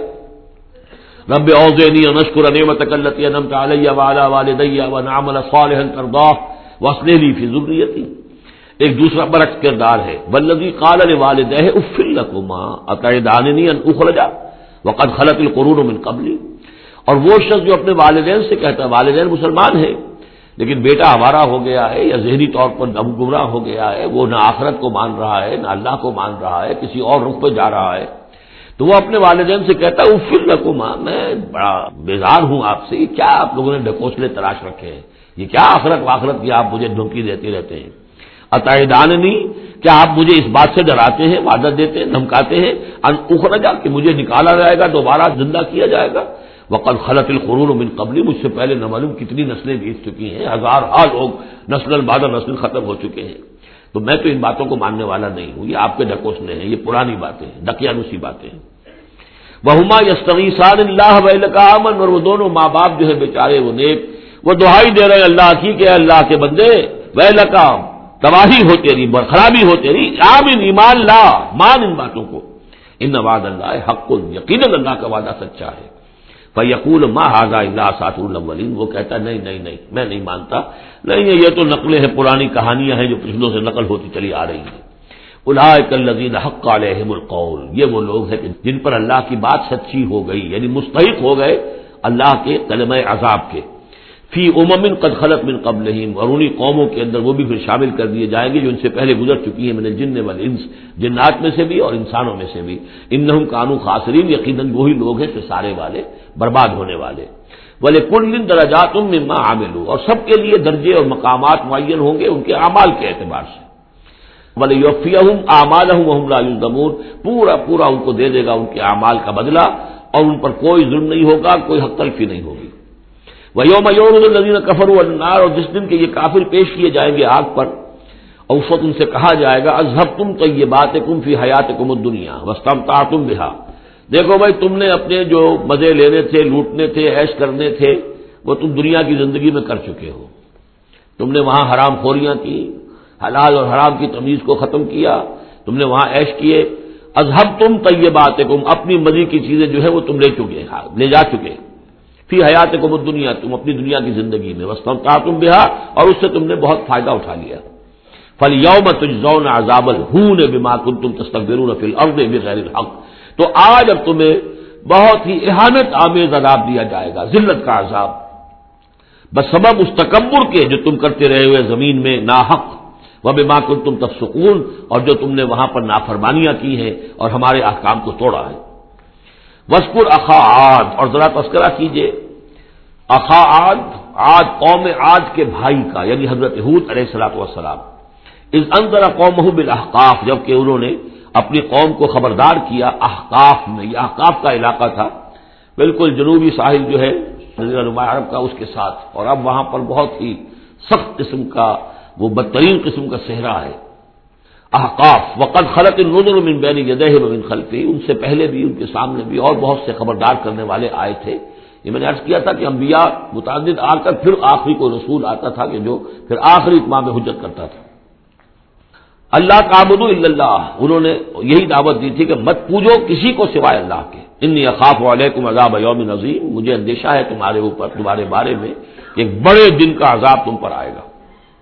رب اوزعنی ان اشکر نعمتک التی انعمت علی وعلی والدی وان اعمل صالحا ترضاہ واصلح لی فی ذریتی۔ ایک دوسرا برعکس کردار ہے، والذی قال لوالدیہ اف لکما اتعداننی ان اخرج وقد خلت القرون من قبلی، اور وہ شخص جو اپنے والدین سے کہتا ہے، والدین مسلمان ہیں لیکن بیٹا آوارہ ہو گیا ہے یا ذہنی طور پر گمراہ ہو گیا ہے، وہ نہ آخرت کو مان رہا ہے نہ اللہ کو مان رہا ہے، کسی اور رخ پہ جا رہا ہے، تو وہ اپنے والدین سے کہتا ہے اف لکما، میں بڑا بیزار ہوں آپ سے، یہ کیا آپ لوگوں نے ڈھکوسلے تراش رکھے ہیں، یہ کیا آخرت واخرت کی آپ مجھے دھمکی دیتے رہتے ہیں۔ اتعداننی، کیا آپ مجھے اس بات سے ڈراتے ہیں، وعدہ دیتے ہیں، دھمکاتے ہیں، ان اخرج، کہ مجھے نکالا جائے گا، دوبارہ زندہ کیا جائے گا، وقد خلت القرون من قبلی، مجھ سے پہلے نہ معلوم کتنی نسلیں بیت چکی ہیں، ہزار ہا لوگ نسل بعد نسل ختم ہو چکے ہیں، تو میں تو ان باتوں کو ماننے والا نہیں ہوں، یہ آپ کے ڈھکوسلے ہیں، یہ پرانی باتیں ہیں، دقیانوسی باتیں ہیں۔ وہما یستغیثان اللہ ویلک آمن، اور وہ دونوں ماں باپ جو ہے بیچارے وہ نیک، وہ دعائی دے رہے ہیں اللہ کی کہ اللہ کے بندے، ویلک، تباہی ہو تیری، خرابی ہو تیری، آمن، ایمان لا، مان ان باتوں کو، ان وعد اللہ حق، یقیناً اللہ کا وعدہ سچا ہے۔ فیقول ما ھذا الا اساطیر الاولین، وہ کہتا ہے نہیں نہیں نہیں میں نہیں مانتا، نہیں یہ تو نقلیں ہیں، پرانی کہانیاں ہیں جو پچھلوں سے نقل ہوتی چلی آ رہی ہیں۔ اولئک الذین حق علیہم القول، یہ وہ لوگ ہیں جن پر اللہ کی بات سچی ہو گئی، یعنی مستحق ہو گئے اللہ کے کلمہ عذاب کے، فی امم قد خلت من قبلہم، اور انہی قوموں کے اندر وہ بھی پھر شامل کر دیے جائیں گے جو ان سے پہلے گزر چکی ہیں، من الجن والانس، جنات میں سے بھی اور انسانوں میں سے بھی، انہم کانوا خاسرین، یقیناً وہی لوگ ہیں سارے والے برباد ہونے والے۔ وَلِكُلٍّ دَرَجَاتٌ مِّمَّا عَمِلُوا، اور سب کے لیے درجے اور مقامات معین ہوں گے ان کے اعمال کے اعتبار سے۔ وَلِيُوَفِّيَهُمْ أَعْمَالَهُمْ وَهُمْ لَا يُظْلَمُونَ، پورا پورا ان کو دے دے گا ان کے اعمال کا بدلہ، اور ان پر کوئی ظلم نہیں ہوگا، کوئی حق تلفی نہیں ہوگی۔ وَيَوْمَ يُعْرَضُ الَّذِينَ كَفَرُوا عَلَى النَّارِ، اور جس دن کے یہ کافر پیش کیے جائیں گے آگ پر، اور اس وقت ان سے کہا جائے گا اذهبتم طیباتکم فی حیاتکم الدنیا واستمتعتم بها، دیکھو بھائی تم نے اپنے جو مزے لینے تھے، لوٹنے تھے، عیش کرنے تھے، وہ تم دنیا کی زندگی میں کر چکے ہو، تم نے وہاں حرام خوریاں کی، حلال اور حرام کی تمیز کو ختم کیا، تم نے وہاں عیش کیے، اذهبتم طیباتکم، اپنی مزے کی چیزیں جو ہے وہ تم لے چکے، لے جا چکے، فی حیاتکم الدنیا، تم اپنی دنیا کی زندگی میں، واستمتعتم بہا، اور اس سے تم نے بہت فائدہ اٹھا لیا. فالیوم تجزون عذاب الہون بما کنتم تستکبرون فی الارض بغیر الحق، تو آج اب تمہیں بہت ہی اہانت آمیز عذاب دیا جائے گا، ذلت کا عذاب، بس سبب اس تکبر کے جو تم کرتے رہے ہوئے زمین میں ناحق، وبما کنتم تفسقون، اور جو تم نے وہاں پر نافرمانیاں کی ہیں اور ہمارے احکام کو توڑا ہے. وذکر اخا عاد، اور ذرا تذکرہ کیجئے اخا عاد، عاد قوم عاد کے بھائی کا، یعنی حضرت ہود علیہ الصلوۃ والسلام. اذ انذر قومه بالاحقاف، جبکہ انہوں نے اپنی قوم کو خبردار کیا احقاف میں. یہ احقاف کا علاقہ تھا بالکل جنوبی ساحل جو ہے جزیرہ نما عرب کا، اس کے ساتھ، اور اب وہاں پر بہت ہی سخت قسم کا، وہ بدترین قسم کا صحرا ہے احقاف. وقد خلت النذر من بین یدیہ ومن خلفہ، ان سے پہلے بھی، ان کے سامنے بھی اور بہت سے خبردار کرنے والے آئے تھے. یہ میں نے عرض کیا تھا کہ انبیاء متعدد آ کر پھر آخری کو رسول آتا تھا کہ جو پھر آخری اتمام حجت کرتا تھا. اللہ تعبدوا الا اللہ، انہوں نے یہی دعوت دی تھی کہ مت پوجو کسی کو سوائے اللہ کے. انی اخاف علیکم عذاب یوم عظیم، مجھے اندیشہ ہے تمہارے اوپر، تمہارے بارے میں کہ ایک بڑے دن کا عذاب تم پر آئے گا.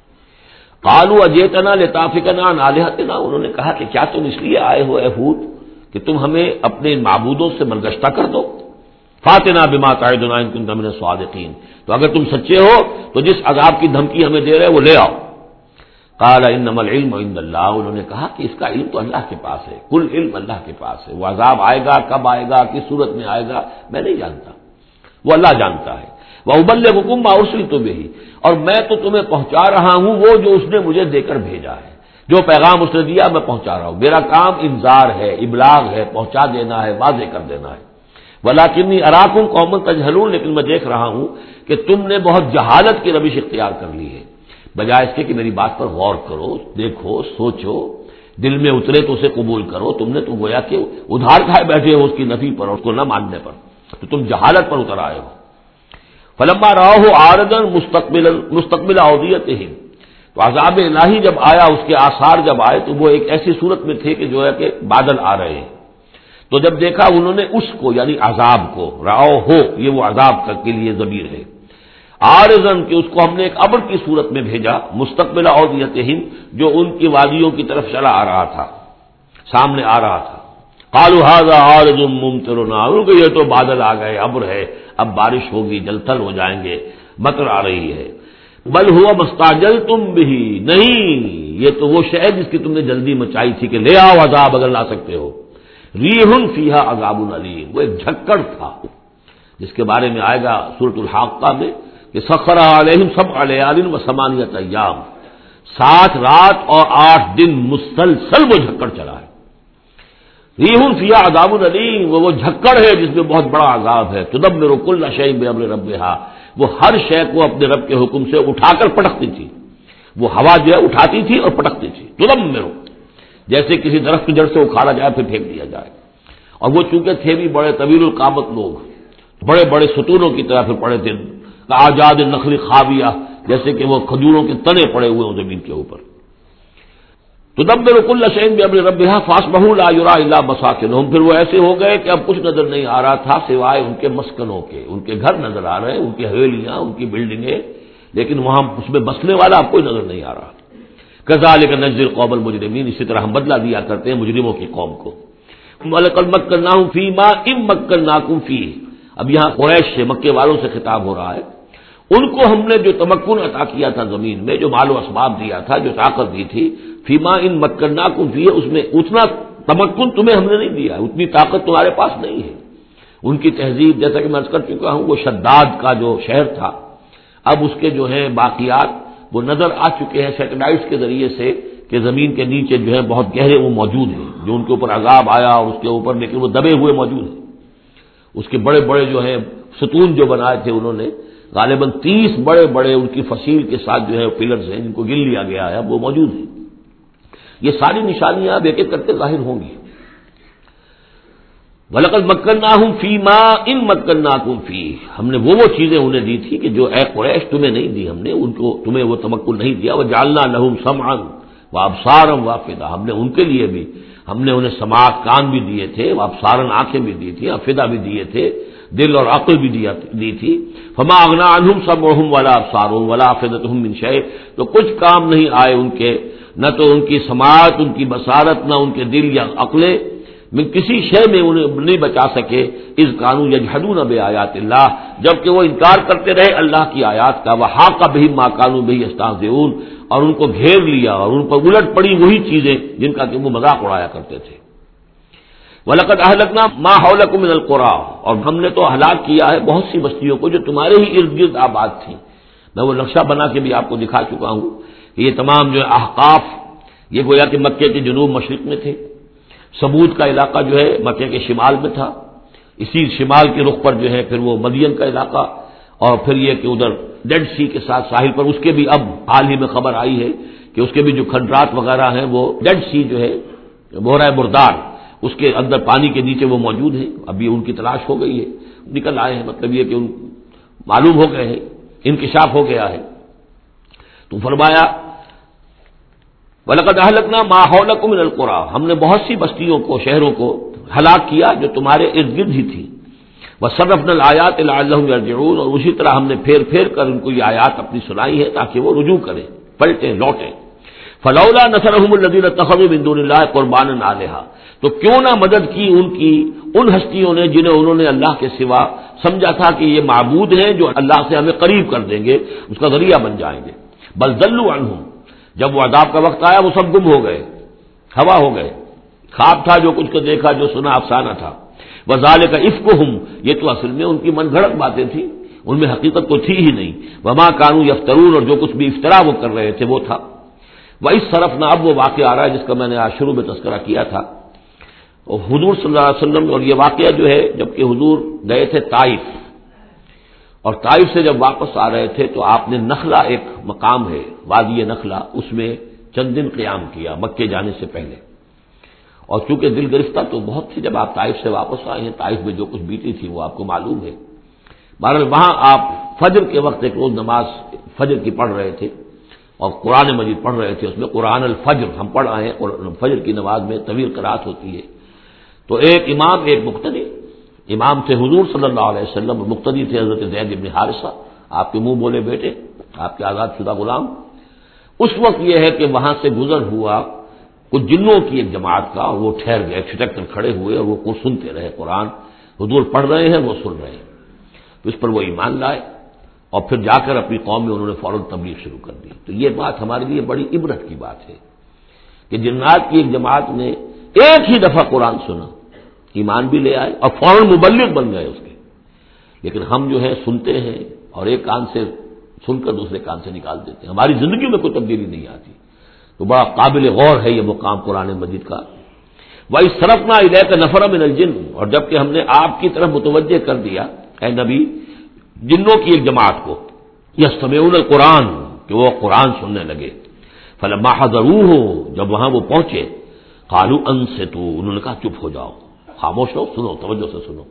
قالوا اجئتنا لتافکنا عن آلہتنا، انہوں نے کہا کہ کیا تم اس لیے آئے ہو اے ہود کہ تم ہمیں اپنے معبودوں سے برگشتہ کر دو. فاتنا بما تعدنا ان کنت من الصادقین، تو اگر تم سچے ہو تو جس عذاب کی دھمکی ہمیں دے رہے وہ لے آؤ. قال انما العلم عند اللہ، انہوں نے کہا کہ اس کا علم تو اللہ کے پاس ہے، کل علم اللہ کے پاس ہے. وہ عذاب آئے گا، کب آئے گا، کس صورت میں آئے گا، میں نہیں جانتا، وہ اللہ جانتا ہے. وَأُبَلِّغُكُم مَّا أُرْسِلْتُ بِهِ، اور میں تو تمہیں پہنچا رہا ہوں وہ جو اس نے مجھے دے کر بھیجا ہے، جو پیغام اس نے دیا میں پہنچا رہا ہوں. میرا کام انذار ہے، ابلاغ ہے، پہنچا دینا ہے، واضح کر دینا ہے. وَلَٰكِنِّي أَرَاكُمْ قَوْمًا تَجْهَلُونَ، لیکن میں دیکھ رہا ہوں کہ تم نے بہت جہالت کی روش اختیار کر لی ہے. بجائے اس کے کہ میری بات پر غور کرو، دیکھو، سوچو، دل میں اترے تو اسے قبول کرو، تم نے تو گویا کہ ادھار کھائے بیٹھے ہو اس کی نفی پر اور اس کو نہ ماننے پر، تو تم جہالت پر اتر آئے ہو. فلما راہ عارضا مستقبل مستقبل اودیتہم، تو عذاب الہی جب آیا، اس کے آثار جب آئے تو وہ ایک ایسی صورت میں تھے کہ جو ہے کہ بادل آ رہے ہیں. تو جب دیکھا انہوں نے اس کو، یعنی عذاب کو، راؤ ہو، یہ وہ عذاب کے لیے ضمیر ہے، عارضا کہ اس کو ہم نے ایک ابر کی صورت میں بھیجا، مستقبل اودیتہم، جو ان کی وادیوں کی طرف چلا آ رہا تھا، سامنے آ رہا تھا. قالوا هذا عارض ممطرنا، کہ یہ تو بادل آ گئے، ابر ہے، اب بارش ہوگی، جلتھل ہو جائیں گے، مطر آ رہی ہے. بل هو مستعجلتم به، نہیں، یہ تو وہ شے جس کی تم نے جلدی مچائی تھی کہ لے آؤ عذاب اگر لا سکتے ہو. ریح فیہا عذاب علیم، وہ ایک جھکڑ تھا جس کے بارے میں آئے گا سورۃ الحاقہ میں کہ سخر علیہم سبع لیال و ثمانیۃ ایام، سات رات اور آٹھ دن مسلسل وہ جھکڑ چلا ہے. ریح فیہا عذاب علیم، وہ وہ جھکڑ ہے جس میں بہت بڑا عذاب ہے. تدمر کل شیء بامر ربھا، وہ ہر شے کو اپنے رب کے حکم سے اٹھا کر پٹکتی تھی. وہ ہوا جو ہے اٹھاتی تھی اور پٹکتی تھی. تدمر، جیسے کسی درخت کی جڑ سے اکھاڑا جائے پھر پھینک دیا جائے. اور وہ چونکہ تھے بھی بڑے طویل القامت لوگ، بڑے بڑے ستونوں کی طرح پھر پڑے تھے، آجاد النخل خاویہ، جیسے کہ وہ کھجوروں کے تنے پڑے ہوئے ہیں زمین کے اوپر. تدبر کل شیء بامر ربھا فاصبحوا لا یری الا مساکنہم، پھر وہ ایسے ہو گئے کہ اب کچھ نظر نہیں آ رہا تھا سوائے ان کے مسکنوں کے. ان کے گھر نظر آ رہے ہیں، ان کی حویلیاں، ان کی بلڈنگیں، لیکن وہاں اس میں بسنے والا اب کوئی نظر نہیں آ رہا. کذالک نجزی القوم المجرمین، اسی طرح ہم بدلہ دیا کرتے ہیں مجرموں کی قوم کو. وَلَقَدْ مَكَّنَّاهُمْ فِي مَاءٍ مَّكَّنَّاكُمْ فِيهِ، اب یہاں قریش سے، مکے والوں سے خطاب ہو رہا ہے. ان کو ہم نے جو تمکن عطا کیا تھا زمین میں، جو مال و اسباب دیا تھا، جو طاقت دی تھی، فی ماء مکّناکم فیہ، اس میں اتنا تمکن تمہیں ہم نے نہیں دیا، اتنی طاقت تمہارے پاس نہیں ہے. ان کی تہذیب، جیسا کہ میں عرض کر چکا ہوں، وہ شداد کا جو شہر تھا، اب اس کے جو ہیں باقیات وہ نظر آ چکے ہیں سیٹلائٹس کے ذریعے سے کہ زمین کے نیچے جو ہے بہت گہرے وہ موجود ہیں، جو ان کے اوپر عذاب آیا اور اس کے اوپر، لیکن وہ دبے ہوئے موجود ہیں. اس کے بڑے بڑے جو ہیں ستون جو بنائے تھے انہوں نے، غالباً تیس بڑے بڑے ان کی فصیل کے ساتھ جو ہے پلرز ہیں جن کو گن لیا گیا ہے، اب وہ موجود ہیں. یہ ساری نشانیاں اب ایک ایک کرتے ظاہر ہوں گی. وَلَقَدْ مَكَّنَّاهُمْ فِي مَاءٍ مَّكَّنَّاكُمْ فِيهِ، ہم نے وہ وہ چیزیں انہیں دی تھی کہ جو اے قریش تمہیں نہیں دی، ہم نے ان کو، تمہیں وہ تمکن نہیں دیا. وَجَعَلْنَا لَهُمْ سَمْعًا وَأَبْصَارًا وَأَفْئِدَةً، ہم نے ان کے لیے بھی، ہم نے انہیں سماعت کان بھی دیے تھے، وابصارن آنکھیں بھی دی تھی، افئدہ بھی دیے تھے، دل اور عقل بھی دیا دی تھی. فما اغنا عنہم سمعہم ولا ابصارہم ولا افئدتہم من شیء، تو کچھ کام نہیں آئے ان کے، نہ تو ان کی سماعت، ان کی بصارت، نہ ان کے دل یا عقلیں من کسی شے میں انہیں نہیں بچا سکے. اذ کانوا یجحدون بآیات اللہ، جبکہ وہ انکار کرتے رہے اللہ کی آیات کا. وحاق بہم ما کانوا بہ یستہزئون، اور ان کو گھیر لیا اور ان پر الٹ پڑی وہی چیزیں جن کا کہ وہ مذاق اڑایا کرتے تھے. وَلَقَدْ أَهْلَكْنَا مَا حَوْلَكُم مِّنَ الْقُرَىٰ، اور ہم نے تو ہلاک کیا ہے بہت سی بستیوں کو جو تمہارے ہی ارد گرد آباد تھیں. میں وہ نقشہ بنا کے بھی آپ کو دکھا چکا ہوں کہ یہ تمام جو احقاف یہ گویا کہ مکے کے جنوب مشرق میں تھے. سمود کا علاقہ جو ہے مکے کے شمال میں تھا. اسی شمال کے رخ پر جو ہے پھر وہ مدین کا علاقہ، اور پھر یہ کہ ادھر ڈیڈ سی کے ساتھ ساحل پر، اس کے بھی اب حال ہی میں خبر آئی ہے کہ اس کے بھی جو کھنڈرات وغیرہ ہیں وہ ڈیڈ سی جو ہے بحیرہ مردار، اس کے اندر پانی کے نیچے وہ موجود ہیں. ابھی ان کی تلاش ہو گئی ہے، نکل آئے ہیں، مطلب یہ کہ ان معلوم ہو گئے ہیں، انکشاف ہو گیا ہے. تو فرمایا وَلَقَدْ أَهْلَكْنَا مَا حَوْلَكُم مِّنَ الْقُرَىٰ، ہم نے بہت سی بستیوں کو، شہروں کو ہلاک کیا جو تمہارے ارد گرد ہی تھی. وَصَرَّفْنَا الْآيَاتِ لَعَلَّهُمْ يَرْجِعُونَ، اور اسی طرح ہم نے پھیر پھیر کر ان کو یہ آیات اپنی سنائی ہے تاکہ وہ رجوع کریں، پلٹیں، لوٹیں. فَلَوْلَا نَصَرَهُمُ الَّذِينَ اتَّخَذُوا مِن دُونِ اللَّهِ قُرْبَانًا آلِهَةً، تو کیوں نہ مدد کی ان کی ان ہستیوں نے جنہیں انہوں نے اللہ کے سوا سمجھا تھا کہ یہ معبود ہیں جو اللہ سے ہمیں قریب کر دیں گے، اس کا ذریعہ بن جائیں گے. بل ضلوا عنہم، جب وہ عذاب کا وقت آیا وہ سب گم ہو گئے، ہوا ہو گئے. خواب تھا جو کچھ کو دیکھا، جو سنا افسانہ تھا. وذالک افکہم، یہ تو اصل میں ان کی من گھڑت باتیں تھیں، ان میں حقیقت تو تھی ہی نہیں. وما کانوا یفترون، اور جو کچھ بھی افطرا وہ کر رہے تھے وہ تھا. وَإِذْ صَرَفْنَا، اب وہ واقعہ آ رہا ہے جس کا میں نے آج شروع میں تذکرہ کیا تھا. اور حضور صلی اللہ علیہ وسلم، اور یہ واقعہ جو ہے جبکہ حضور گئے تھے طائف، اور طائف سے جب واپس آ رہے تھے تو آپ نے نخلا، ایک مقام ہے وادی نخلا، اس میں چند دن قیام کیا مکے جانے سے پہلے. اور چونکہ دل گرفتہ تو بہت تھی جب آپ طائف سے واپس آئے ہیں، طائف میں جو کچھ بیتی تھی وہ آپ کو معلوم ہے. بہرحال وہاں آپ فجر کے وقت ایک روز نماز فجر کی پڑھ رہے تھے اور قرآن مجید پڑھ رہے تھے. اس میں قرآن الفجر ہم پڑھ آئے ہیں، اور فجر کی نماز میں طویل قرات ہوتی ہے. تو ایک امام، ایک مقتدی. امام تھے حضور صلی اللہ علیہ وسلم، مقتدی تھے حضرت زید بن حارثہ، آپ کے منہ بولے بیٹے، آپ کے آزاد شدہ غلام. اس وقت یہ ہے کہ وہاں سے گزر ہوا کچھ جنوں کی ایک جماعت کا، وہ ٹھہر گئے، چھٹک کر کھڑے ہوئے اور وہ سنتے رہے. قرآن حضور پڑھ رہے ہیں، وہ سن رہے ہیں. تو اس پر وہ ایمان لائے اور پھر جا کر اپنی قوم میں انہوں نے فوراً تبلیغ شروع کر دی. تو یہ بات ہمارے لیے بڑی عبرت کی بات ہے کہ جنات کی ایک جماعت نے ایک ہی دفعہ قرآن سنا، ایمان بھی لے آئے اور فوراً مبلغ بن گئے اس کے. لیکن ہم جو ہے سنتے ہیں اور ایک کان سے سن کر دوسرے کان سے نکال دیتے ہیں، ہماری زندگی میں کوئی تبدیلی نہیں آتی. تو بڑا قابل غور ہے یہ مقام قرآن مجید کا. وَإِذْ صَرَفْنَا إِلَيْكَ نَفَرًا مِنَ الْجِنِّ، اور جب کہ ہم نے آپ کی طرف متوجہ کر دیا اے نبی جنوں کی ایک جماعت کو، یستمعون القرآن، کہ وہ قرآن سننے لگے. فلما حضروہ، جب وہاں وہ پہنچے، قالوا انصتوا، انہوں نے کہا چپ ہو جاؤ، خاموش ہو، سنو، توجہ سے سنو.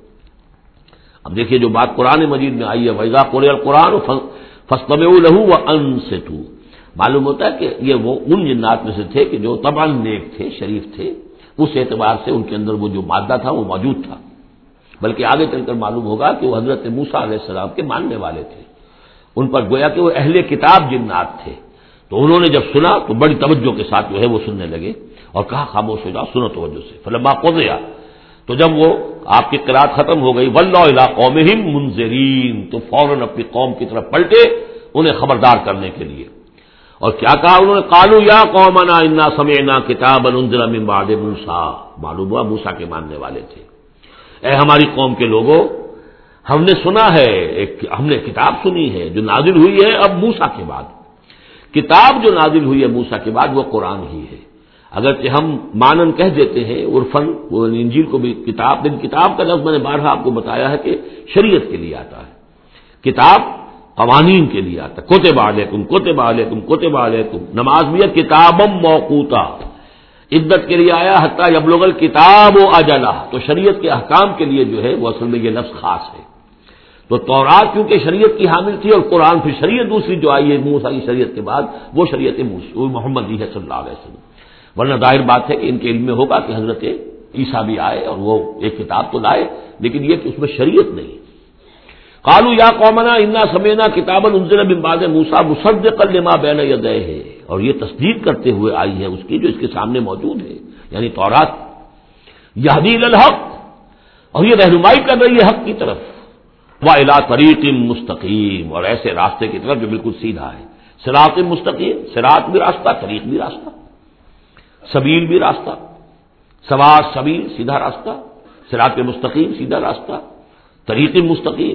اب دیکھیے جو بات قرآن مجید میں آئی ہے وَإِذَا قُرِئَ الْقُرْآنُ فَاسْتَمِعُوا لَهُ وَأَنصِتُوا، معلوم ہوتا ہے کہ یہ وہ ان جنات میں سے تھے کہ جو طبعاً نیک تھے، شریف تھے، اس اعتبار سے ان کے اندر وہ جو مادہ تھا وہ موجود تھا. بلکہ آگے چل کر معلوم ہوگا کہ وہ حضرت موسیٰ علیہ السلام کے ماننے والے تھے. ان پر گویا کہ وہ اہل کتاب جنات تھے. تو انہوں نے جب سنا تو بڑی توجہ کے ساتھ جو ہے وہ سننے لگے اور کہا خاموش ہو جاؤ، سنو توجہ سے. فلما قضی، تو جب وہ آپ کی قرات ختم ہو گئی، وَلَّوْا إِلَىٰ قَوْمِهِم مُنذِرِينَ، تو فوراً اپنی قوم کی طرف پلٹے انہیں خبردار کرنے کے لیے. اور کیا کہا انہوں نے؟ قالوا یا قومنا انا سمعنا کتابا انزل من بعد موسیٰ، معلوم ہوا موسیٰ کے ماننے والے تھے. اے ہماری قوم کے لوگوں، ہم نے سنا ہے، ایک ہم نے کتاب سنی ہے جو نازل ہوئی ہے اب موسیٰ کے بعد. کتاب جو نازل ہوئی ہے موسیٰ کے بعد وہ قرآن ہی ہے. اگرچہ ہم مانن کہہ دیتے ہیں عرفاً، وہ انجیل کو بھی کتاب، لیکن کتاب کا لفظ میں نے بارہا آپ کو بتایا ہے کہ شریعت کے لیے آتا ہے. کتاب قوانین کے لیے آتا ہے. کتب علیکم کتب علیکم کتب علیکم، نماز بھی ہے کتابا موقوتا، عدت کے لیے آیا حتیٰ یبلغ الکتاب اجلہ، تو شریعت کے احکام کے لیے جو ہے وہ اصل میں یہ لفظ خاص ہے. تو تورات کیونکہ شریعت کی حامل تھی اور قرآن پھر شریعت دوسری جو آئی ہے موسیٰ کی شریعت کے بعد وہ شریعت محمد ہے صلی اللہ علیہ وسلم. ورنہ ظاہر بات ہے کہ ان کے علم میں ہوگا کہ حضرت عیسیٰ بھی آئے اور وہ ایک کتاب تو لائے، لیکن یہ کہ اس میں شریعت نہیں. قالوا یا قومنا انا سمعنا کتابا انزل من بعد موسیٰ مصدقا لما بین یدیہ، اور یہ تصدیق کرتے ہوئے آئی ہے اس کی جو اس کے سامنے موجود ہے، یعنی تورات، یہدی الی الحق، اور یہ رہنمائی کر رہی ہے حق کی طرف، وَإِلَىٰ طَرِیقٍ مُسْتَقِیم، اور ایسے راستے کی طرف جو بالکل سیدھا ہے، صراط مستقیم، صراط بھی راستہ، طریق بھی راستہ، سبیل بھی راستہ، سوا سبیل سیدھا راستہ، صراط مستقیم سیدھا راستہ، طریق مستقیم۔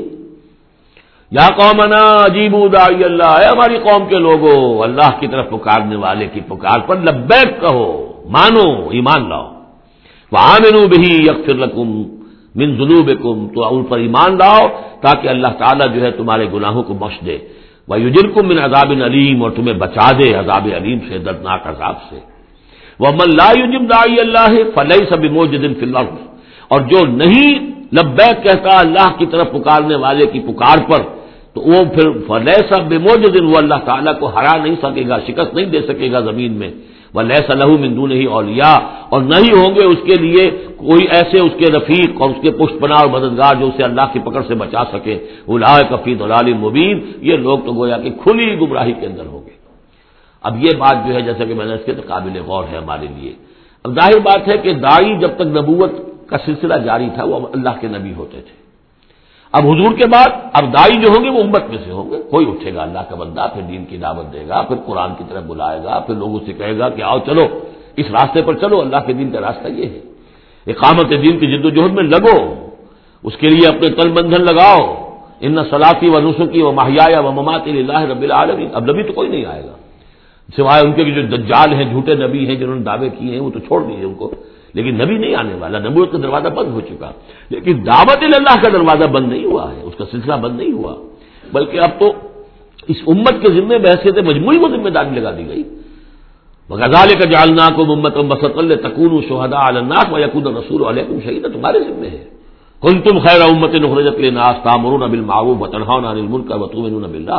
یا قومنا اجیبوا داعی اللہ، اے ہماری قوم کے لوگوں، اللہ کی طرف پکارنے والے کی پکار پر لبیک کہو، مانو، ایمان لاؤ، وآمنوا بہ یغفر لکم من ذنوبکم، تو ان پر ایمان لاؤ تاکہ اللہ تعالیٰ جو ہے تمہارے گناہوں کو بخش دے، وَيُجِرْكُم مِّنْ عَذَابٍ علیم، اور تمہیں بچا دے عذاب علیم سے، دردناک عذاب سے۔ وَمَن لَّا يُجِبْ دَاعِيَ اللَّهِ فَلَيْسَ بِمُعْجِزٍ فِي الْأَرْضِ، اور جو نہیں لبیک کہتا اللہ کی طرف پکارنے والے کی پکار پر، تو وہ پھر فَلَيْسَ بِمُعْجِزٍ، وہ اللہ تعالیٰ کو ہرا نہیں سکے گا، شکست نہیں دے سکے گا زمین میں، وَلَيْسَ لَهُ مِن دُونِهِ أَوْلِيَاء، اور نہیں ہوں گے اس کے لیے کوئی ایسے اس کے رفیق اور اس کے پشت پناہ اور مددگار جو اسے اللہ کی پکڑ سے بچا سکے۔ اولئک فی ضلال مبین، یہ لوگ تو گویا کہ کھلی گمراہی کے اندر ہوں گے۔ اب یہ بات جو ہے جیسا کہ میں نے اس کے تو قابل غور ہے ہمارے لیے۔ اب ظاہر بات ہے کہ داعی جب تک نبوت کا سلسلہ جاری تھا وہ اللہ کے نبی ہوتے تھے، اب حضور کے بعد اب داعی جو ہوں گے وہ امت میں سے ہوں گے، کوئی اٹھے گا اللہ کا بندہ، پھر دین کی دعوت دے گا، پھر قرآن کی طرف بلائے گا، پھر لوگوں سے کہے گا کہ آؤ چلو اس راستے پر چلو، اللہ کے دین کا راستہ یہ ہے، اقامت دین کی جد و جہد میں لگو، اس کے لیے اپنے تن بندھن لگاؤ، ان صلاتی و نسکی و محیایا و مماتی للہ رب العالمین۔ اب نبی تو کوئی نہیں آئے گا سوائے ان کے جو دجال ہیں، جھوٹے نبی ہیں جنہوں نے دعوے کیے ہیں، وہ تو چھوڑ دیجیے ان کو، لیکن نبی نہیں آنے والا، نبوت کا دروازہ بند ہو چکا، لیکن دعوت اللہ کا دروازہ بند نہیں ہوا ہے، اس کا سلسلہ بند نہیں ہوا، بلکہ اب تو اس امت کے ذمے بحثیت مجموعی وہ ذمہ داری لگا دی گئی۔ وَكَذَلِكَ جَعَلْنَاكُمْ أُمَّةً وَسَطًا لِتَكُونُوا شُهَدَاءَ عَلَى النَّاسِ وَيَكُونَ الرَّسُولُ عَلَيْكُمْ شَهِيدًا، تمہارے ذمے ہے۔ كُنتُمْ خَيْرَ أُمَّةٍ أُخْرِجَتْ لِلنَّاسِ تَأْمُرُونَ بِالْمَعْرُوفِ وَتَنْهَوْنَ عَنِ الْمُنكَرِ وَتُؤْمِنُونَ بِاللَّهِ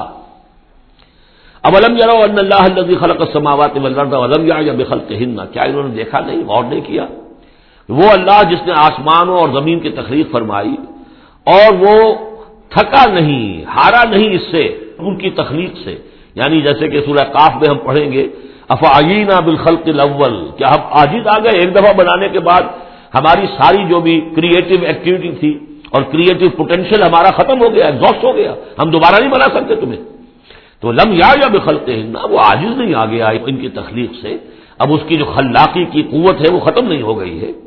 أَوَلَمْ يَرَوْا أَنَّ اللَّهَ الَّذِي خَلَقَ السَّمَاوَاتِ وَالْأَرْضَ وَلَمْ يَعْيَ بِخَلْقِهِنَّ، کیا انہوں نے دیکھا نہیں، غور نہیں کیا؟ وہ اللہ جس نے آسمانوں اور زمین کی تخلیق فرمائی اور وہ تھکا نہیں، ہارا نہیں اس سے، ان کی تخلیق سے، یعنی جیسے کہ سورہ قاف میں ہم پڑھیں گے افعینا بالخلق الاول، کیا ہم عاجز آ گئے ایک دفعہ بنانے کے بعد، ہماری ساری جو بھی کریٹو ایکٹیویٹی تھی اور کریٹو پوٹینشیل ہمارا ختم ہو گیا، ایگزاسٹ ہو گیا، ہم دوبارہ نہیں بنا سکتے تمہیں۔ تو لم یا بخلقہن، وہ عاجز نہیں آ گیا ان کی تخلیق سے، اب اس کی جو خلاقی کی قوت ہے وہ ختم نہیں ہو گئی ہے۔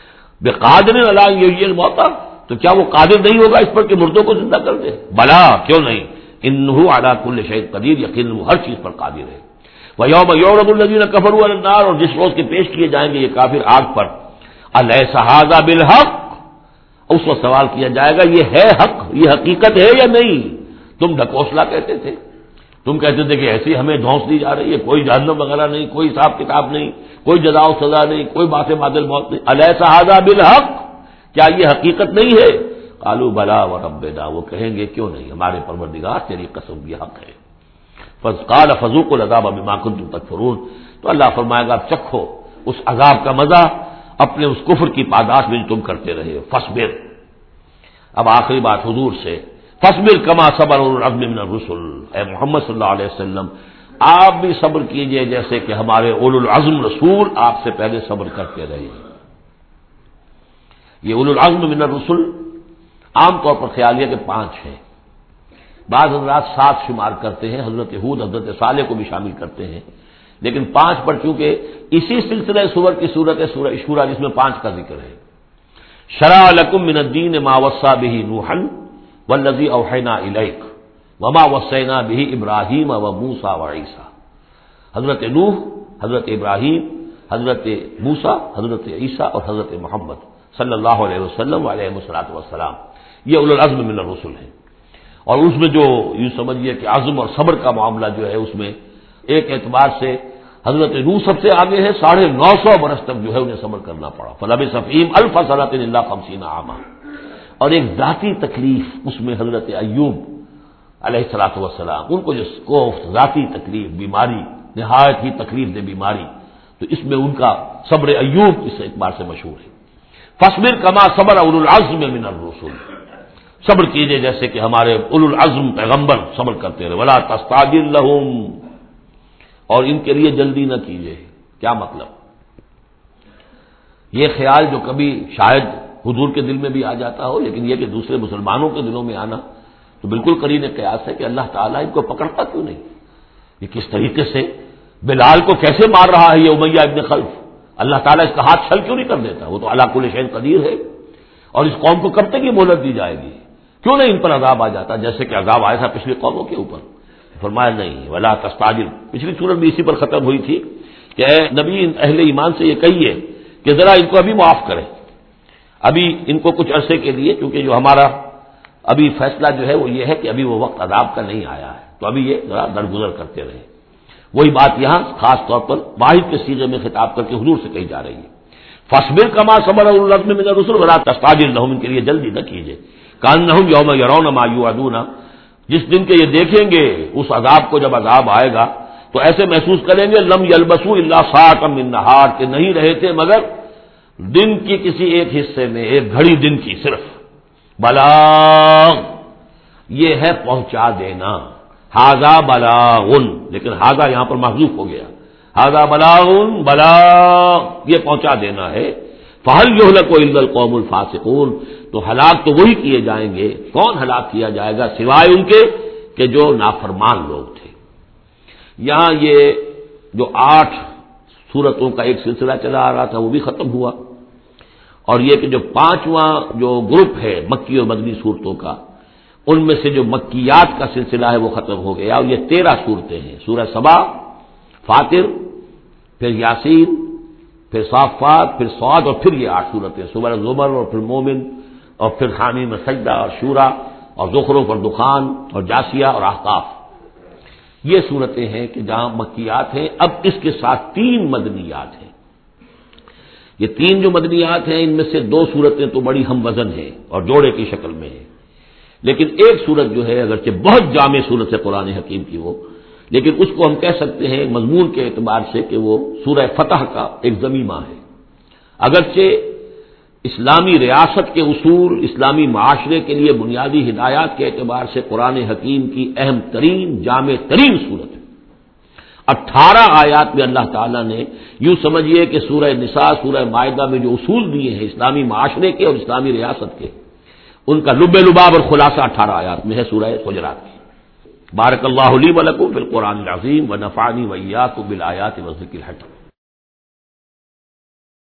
بقادر علی ان یحیی الموتى، تو کیا وہ قادر نہیں ہوگا اس پر کہ مردوں کو زندہ کر دے؟ بلا، کیوں نہیں، انہ علی کل شیء قدیر، یقیناً وہ ہر چیز پر قادر ہے۔ وَيَوْمَ يُعْرَضُ الَّذِينَ كَفَرُوا عَلَى النَّارِ، اور جس روز کے پیش کیے جائیں گے یہ کافر آگ پر، أَلَيْسَ هَذَا بِالْحَقِّ، اس وقت سوال کیا جائے گا یہ ہے حق، یہ حقیقت ہے یا نہیں؟ تم ڈھکوسلا کہتے تھے، تم کہتے تھے کہ ایسی ہمیں دھونس دی جا رہی ہے، کوئی جہنم وغیرہ نہیں، کوئی حساب کتاب نہیں، کوئی جزا و سزا نہیں، کوئی بات بعد الموت نہیں، أَلَيْسَ هَذَا بِالْحَقِّ، کیا یہ حقیقت نہیں ہے؟ قالوا بلا وربنا، وہ کہیں گے کیوں نہیں، ہمارے پروردگار تیری قسم یہ حق ہے۔ قال فذوقوا العذاب بما كنتم تكفرون، تو اللہ فرمائے گا اب چکھو اس عذاب کا مزہ اپنے اس کفر کی پاداش میں جو تم کرتے رہے ہو، فاصبر۔ اب آخری بات حضور سے، فاصبر کما صبر اولو العزم من الرسل، اے محمد صلی اللہ علیہ وسلم آپ بھی صبر کیجئے جیسے کہ ہمارے اولو العزم رسول آپ سے پہلے صبر کرتے رہے۔ یہ اولو العزم من الرسل عام طور پر خیال ہے کہ پانچ ہیں، بعض حضرات سات شمار کرتے ہیں، حضرت ہود حضرت صالح کو بھی شامل کرتے ہیں، لیکن پانچ پر چونکہ اسی سلسلہ سور کی صورت ہے سورہ شورى جس میں پانچ کا ذکر ہے۔ شرع لکم من الدین ما وصى به نوحا والذی اوحینا الیک وما وصینا به ابراہیم وموسیٰ وعیسیٰ، حضرت نوح، حضرت ابراہیم، حضرت موسیٰ، حضرت عیسیٰ اور حضرت محمد صلی اللہ علیہ وسلم علیہ الصلوۃ والسلام، یہ اولو العزم من الرسل ہیں۔ اور اس میں جو یوں سمجھیے کہ عزم اور صبر کا معاملہ جو ہے اس میں ایک اعتبار سے حضرت نوح سب سے آگے ہے، ساڑھے نو سو برس تک جو ہے انہیں صبر کرنا پڑا، فلبث فیہم الف سنۃ الا خمسین عاما۔ اور ایک ذاتی تکلیف اس میں حضرت ایوب علیہ الصلوۃ والسلام، ان کو جو کوفت، ذاتی تکلیف، بیماری، نہایت ہی تکلیف دہ بیماری، تو اس میں ان کا صبر ایوب اس اعتبار سے مشہور ہے۔ فاصبر کما صبر اولو العزم من الرسل، صبر کیجئے جیسے کہ ہمارے اولو العزم پیغمبر صبر کرتے رہے، ولا تستعجل لهم، اور ان کے لیے جلدی نہ کیجئے۔ کیا مطلب؟ یہ خیال جو کبھی شاید حضور کے دل میں بھی آ جاتا ہو، لیکن یہ کہ دوسرے مسلمانوں کے دلوں میں آنا تو بالکل قرین قیاس ہے کہ اللہ تعالیٰ ان کو پکڑتا کیوں نہیں؟ یہ کس طریقے سے بلال کو کیسے مار رہا ہے یہ امیہ ابن خلف، اللہ تعالیٰ اس کا ہاتھ چھل کیوں نہیں کر دیتا؟ وہ تو علی کل شیء قدیر ہے، اور اس قوم کو کب تک یہ مہلت دی جائے گی؟ کیوں نہیں ان پر عذاب آ جاتا جیسے کہ عذاب آیا تھا پچھلی قوموں کے اوپر؟ فرمایا نہیں، ولا تستعجل۔ پچھلی سورت بھی اسی پر ختم ہوئی تھی کہ اے نبی اہل ایمان سے یہ کہیے کہ ذرا ان کو ابھی معاف کریں، ابھی ان کو کچھ عرصے کے لیے، کیونکہ جو ہمارا ابھی فیصلہ جو ہے وہ یہ ہے کہ ابھی وہ وقت عذاب کا نہیں آیا ہے، تو ابھی یہ ذرا درگزر کرتے رہے۔ وہی بات یہاں خاص طور پر واحد کے سیغے میں خطاب کر کے حضور سے کہی جا رہی ہے، فاصبر کما صبر اولو العزم من الرسل ولا تستعجل لهم، ان کے لیے جلدی نہ کیجیے۔ کانہم یوم یرون ما یوعدون، جس دن کے یہ دیکھیں گے اس عذاب کو، جب عذاب آئے گا تو ایسے محسوس کریں گے لم یلبسوا الا ساعۃ من نہار، کہ نہیں رہے تھے مگر دن کی کسی ایک حصے میں، ایک گھڑی دن کی صرف۔ بلاغ، یہ ہے پہنچا دینا، ھذا بلاغ، لیکن ھذا یہاں پر محذوف ہو گیا، ھذا بلاغ، بلاغ یہ پہنچا دینا ہے۔ فہل یہلک الا القوم الفاسقون، تو ہلاک تو وہی کیے جائیں گے، کون ہلاک کیا جائے گا سوائے ان کے کہ جو نافرمان لوگ تھے۔ یہاں یہ جو آٹھ سورتوں کا ایک سلسلہ چلا آ رہا تھا وہ بھی ختم ہوا، اور یہ کہ جو پانچواں جو گروپ ہے مکی اور مدنی صورتوں کا، ان میں سے جو مکیات کا سلسلہ ہے وہ ختم ہو گیا، اور یہ تیرہ صورتیں ہیں، سورہ سبا، فاطر، پھر یاسین، پھر صافات، پھر صاد، اور پھر یہ آٹھ صورتیں، سورہ زمر، اور پھر مومن، اور پھر حامیم سجدہ، اور شورا، اور زخرف، اور دخان، اور جاسیہ، اور احقاف۔ یہ صورتیں ہیں کہ جہاں مکیات ہیں۔ اب اس کے ساتھ تین مدنیات ہیں۔ یہ تین جو مدنیات ہیں ان میں سے دو صورتیں تو بڑی ہم وزن ہیں اور جوڑے کی شکل میں ہیں، لیکن ایک صورت جو ہے اگرچہ بہت جامع صورت ہے قرآن حکیم کی وہ، لیکن اس کو ہم کہہ سکتے ہیں مضمون کے اعتبار سے کہ وہ سورہ فتح کا ایک ضمیمہ ہے۔ اگرچہ اسلامی ریاست کے اصول، اسلامی معاشرے کے لیے بنیادی ہدایات کے اعتبار سے قرآن حکیم کی اہم ترین، جامع ترین صورت ہے۔ اٹھارہ آیات میں اللہ تعالیٰ نے یوں سمجھیے کہ سورہ نساء، سورہ مائدہ میں جو اصول دیے ہیں اسلامی معاشرے کے اور اسلامی ریاست کے، ان کا لب لباب اور خلاصہ اٹھارہ آیات میں ہے سورہ حجرات کی۔ بارک اللہ لی و لکم فی القرآن العظیم و نفعنی و ایاکم بالآیات و الذکر الحکیم۔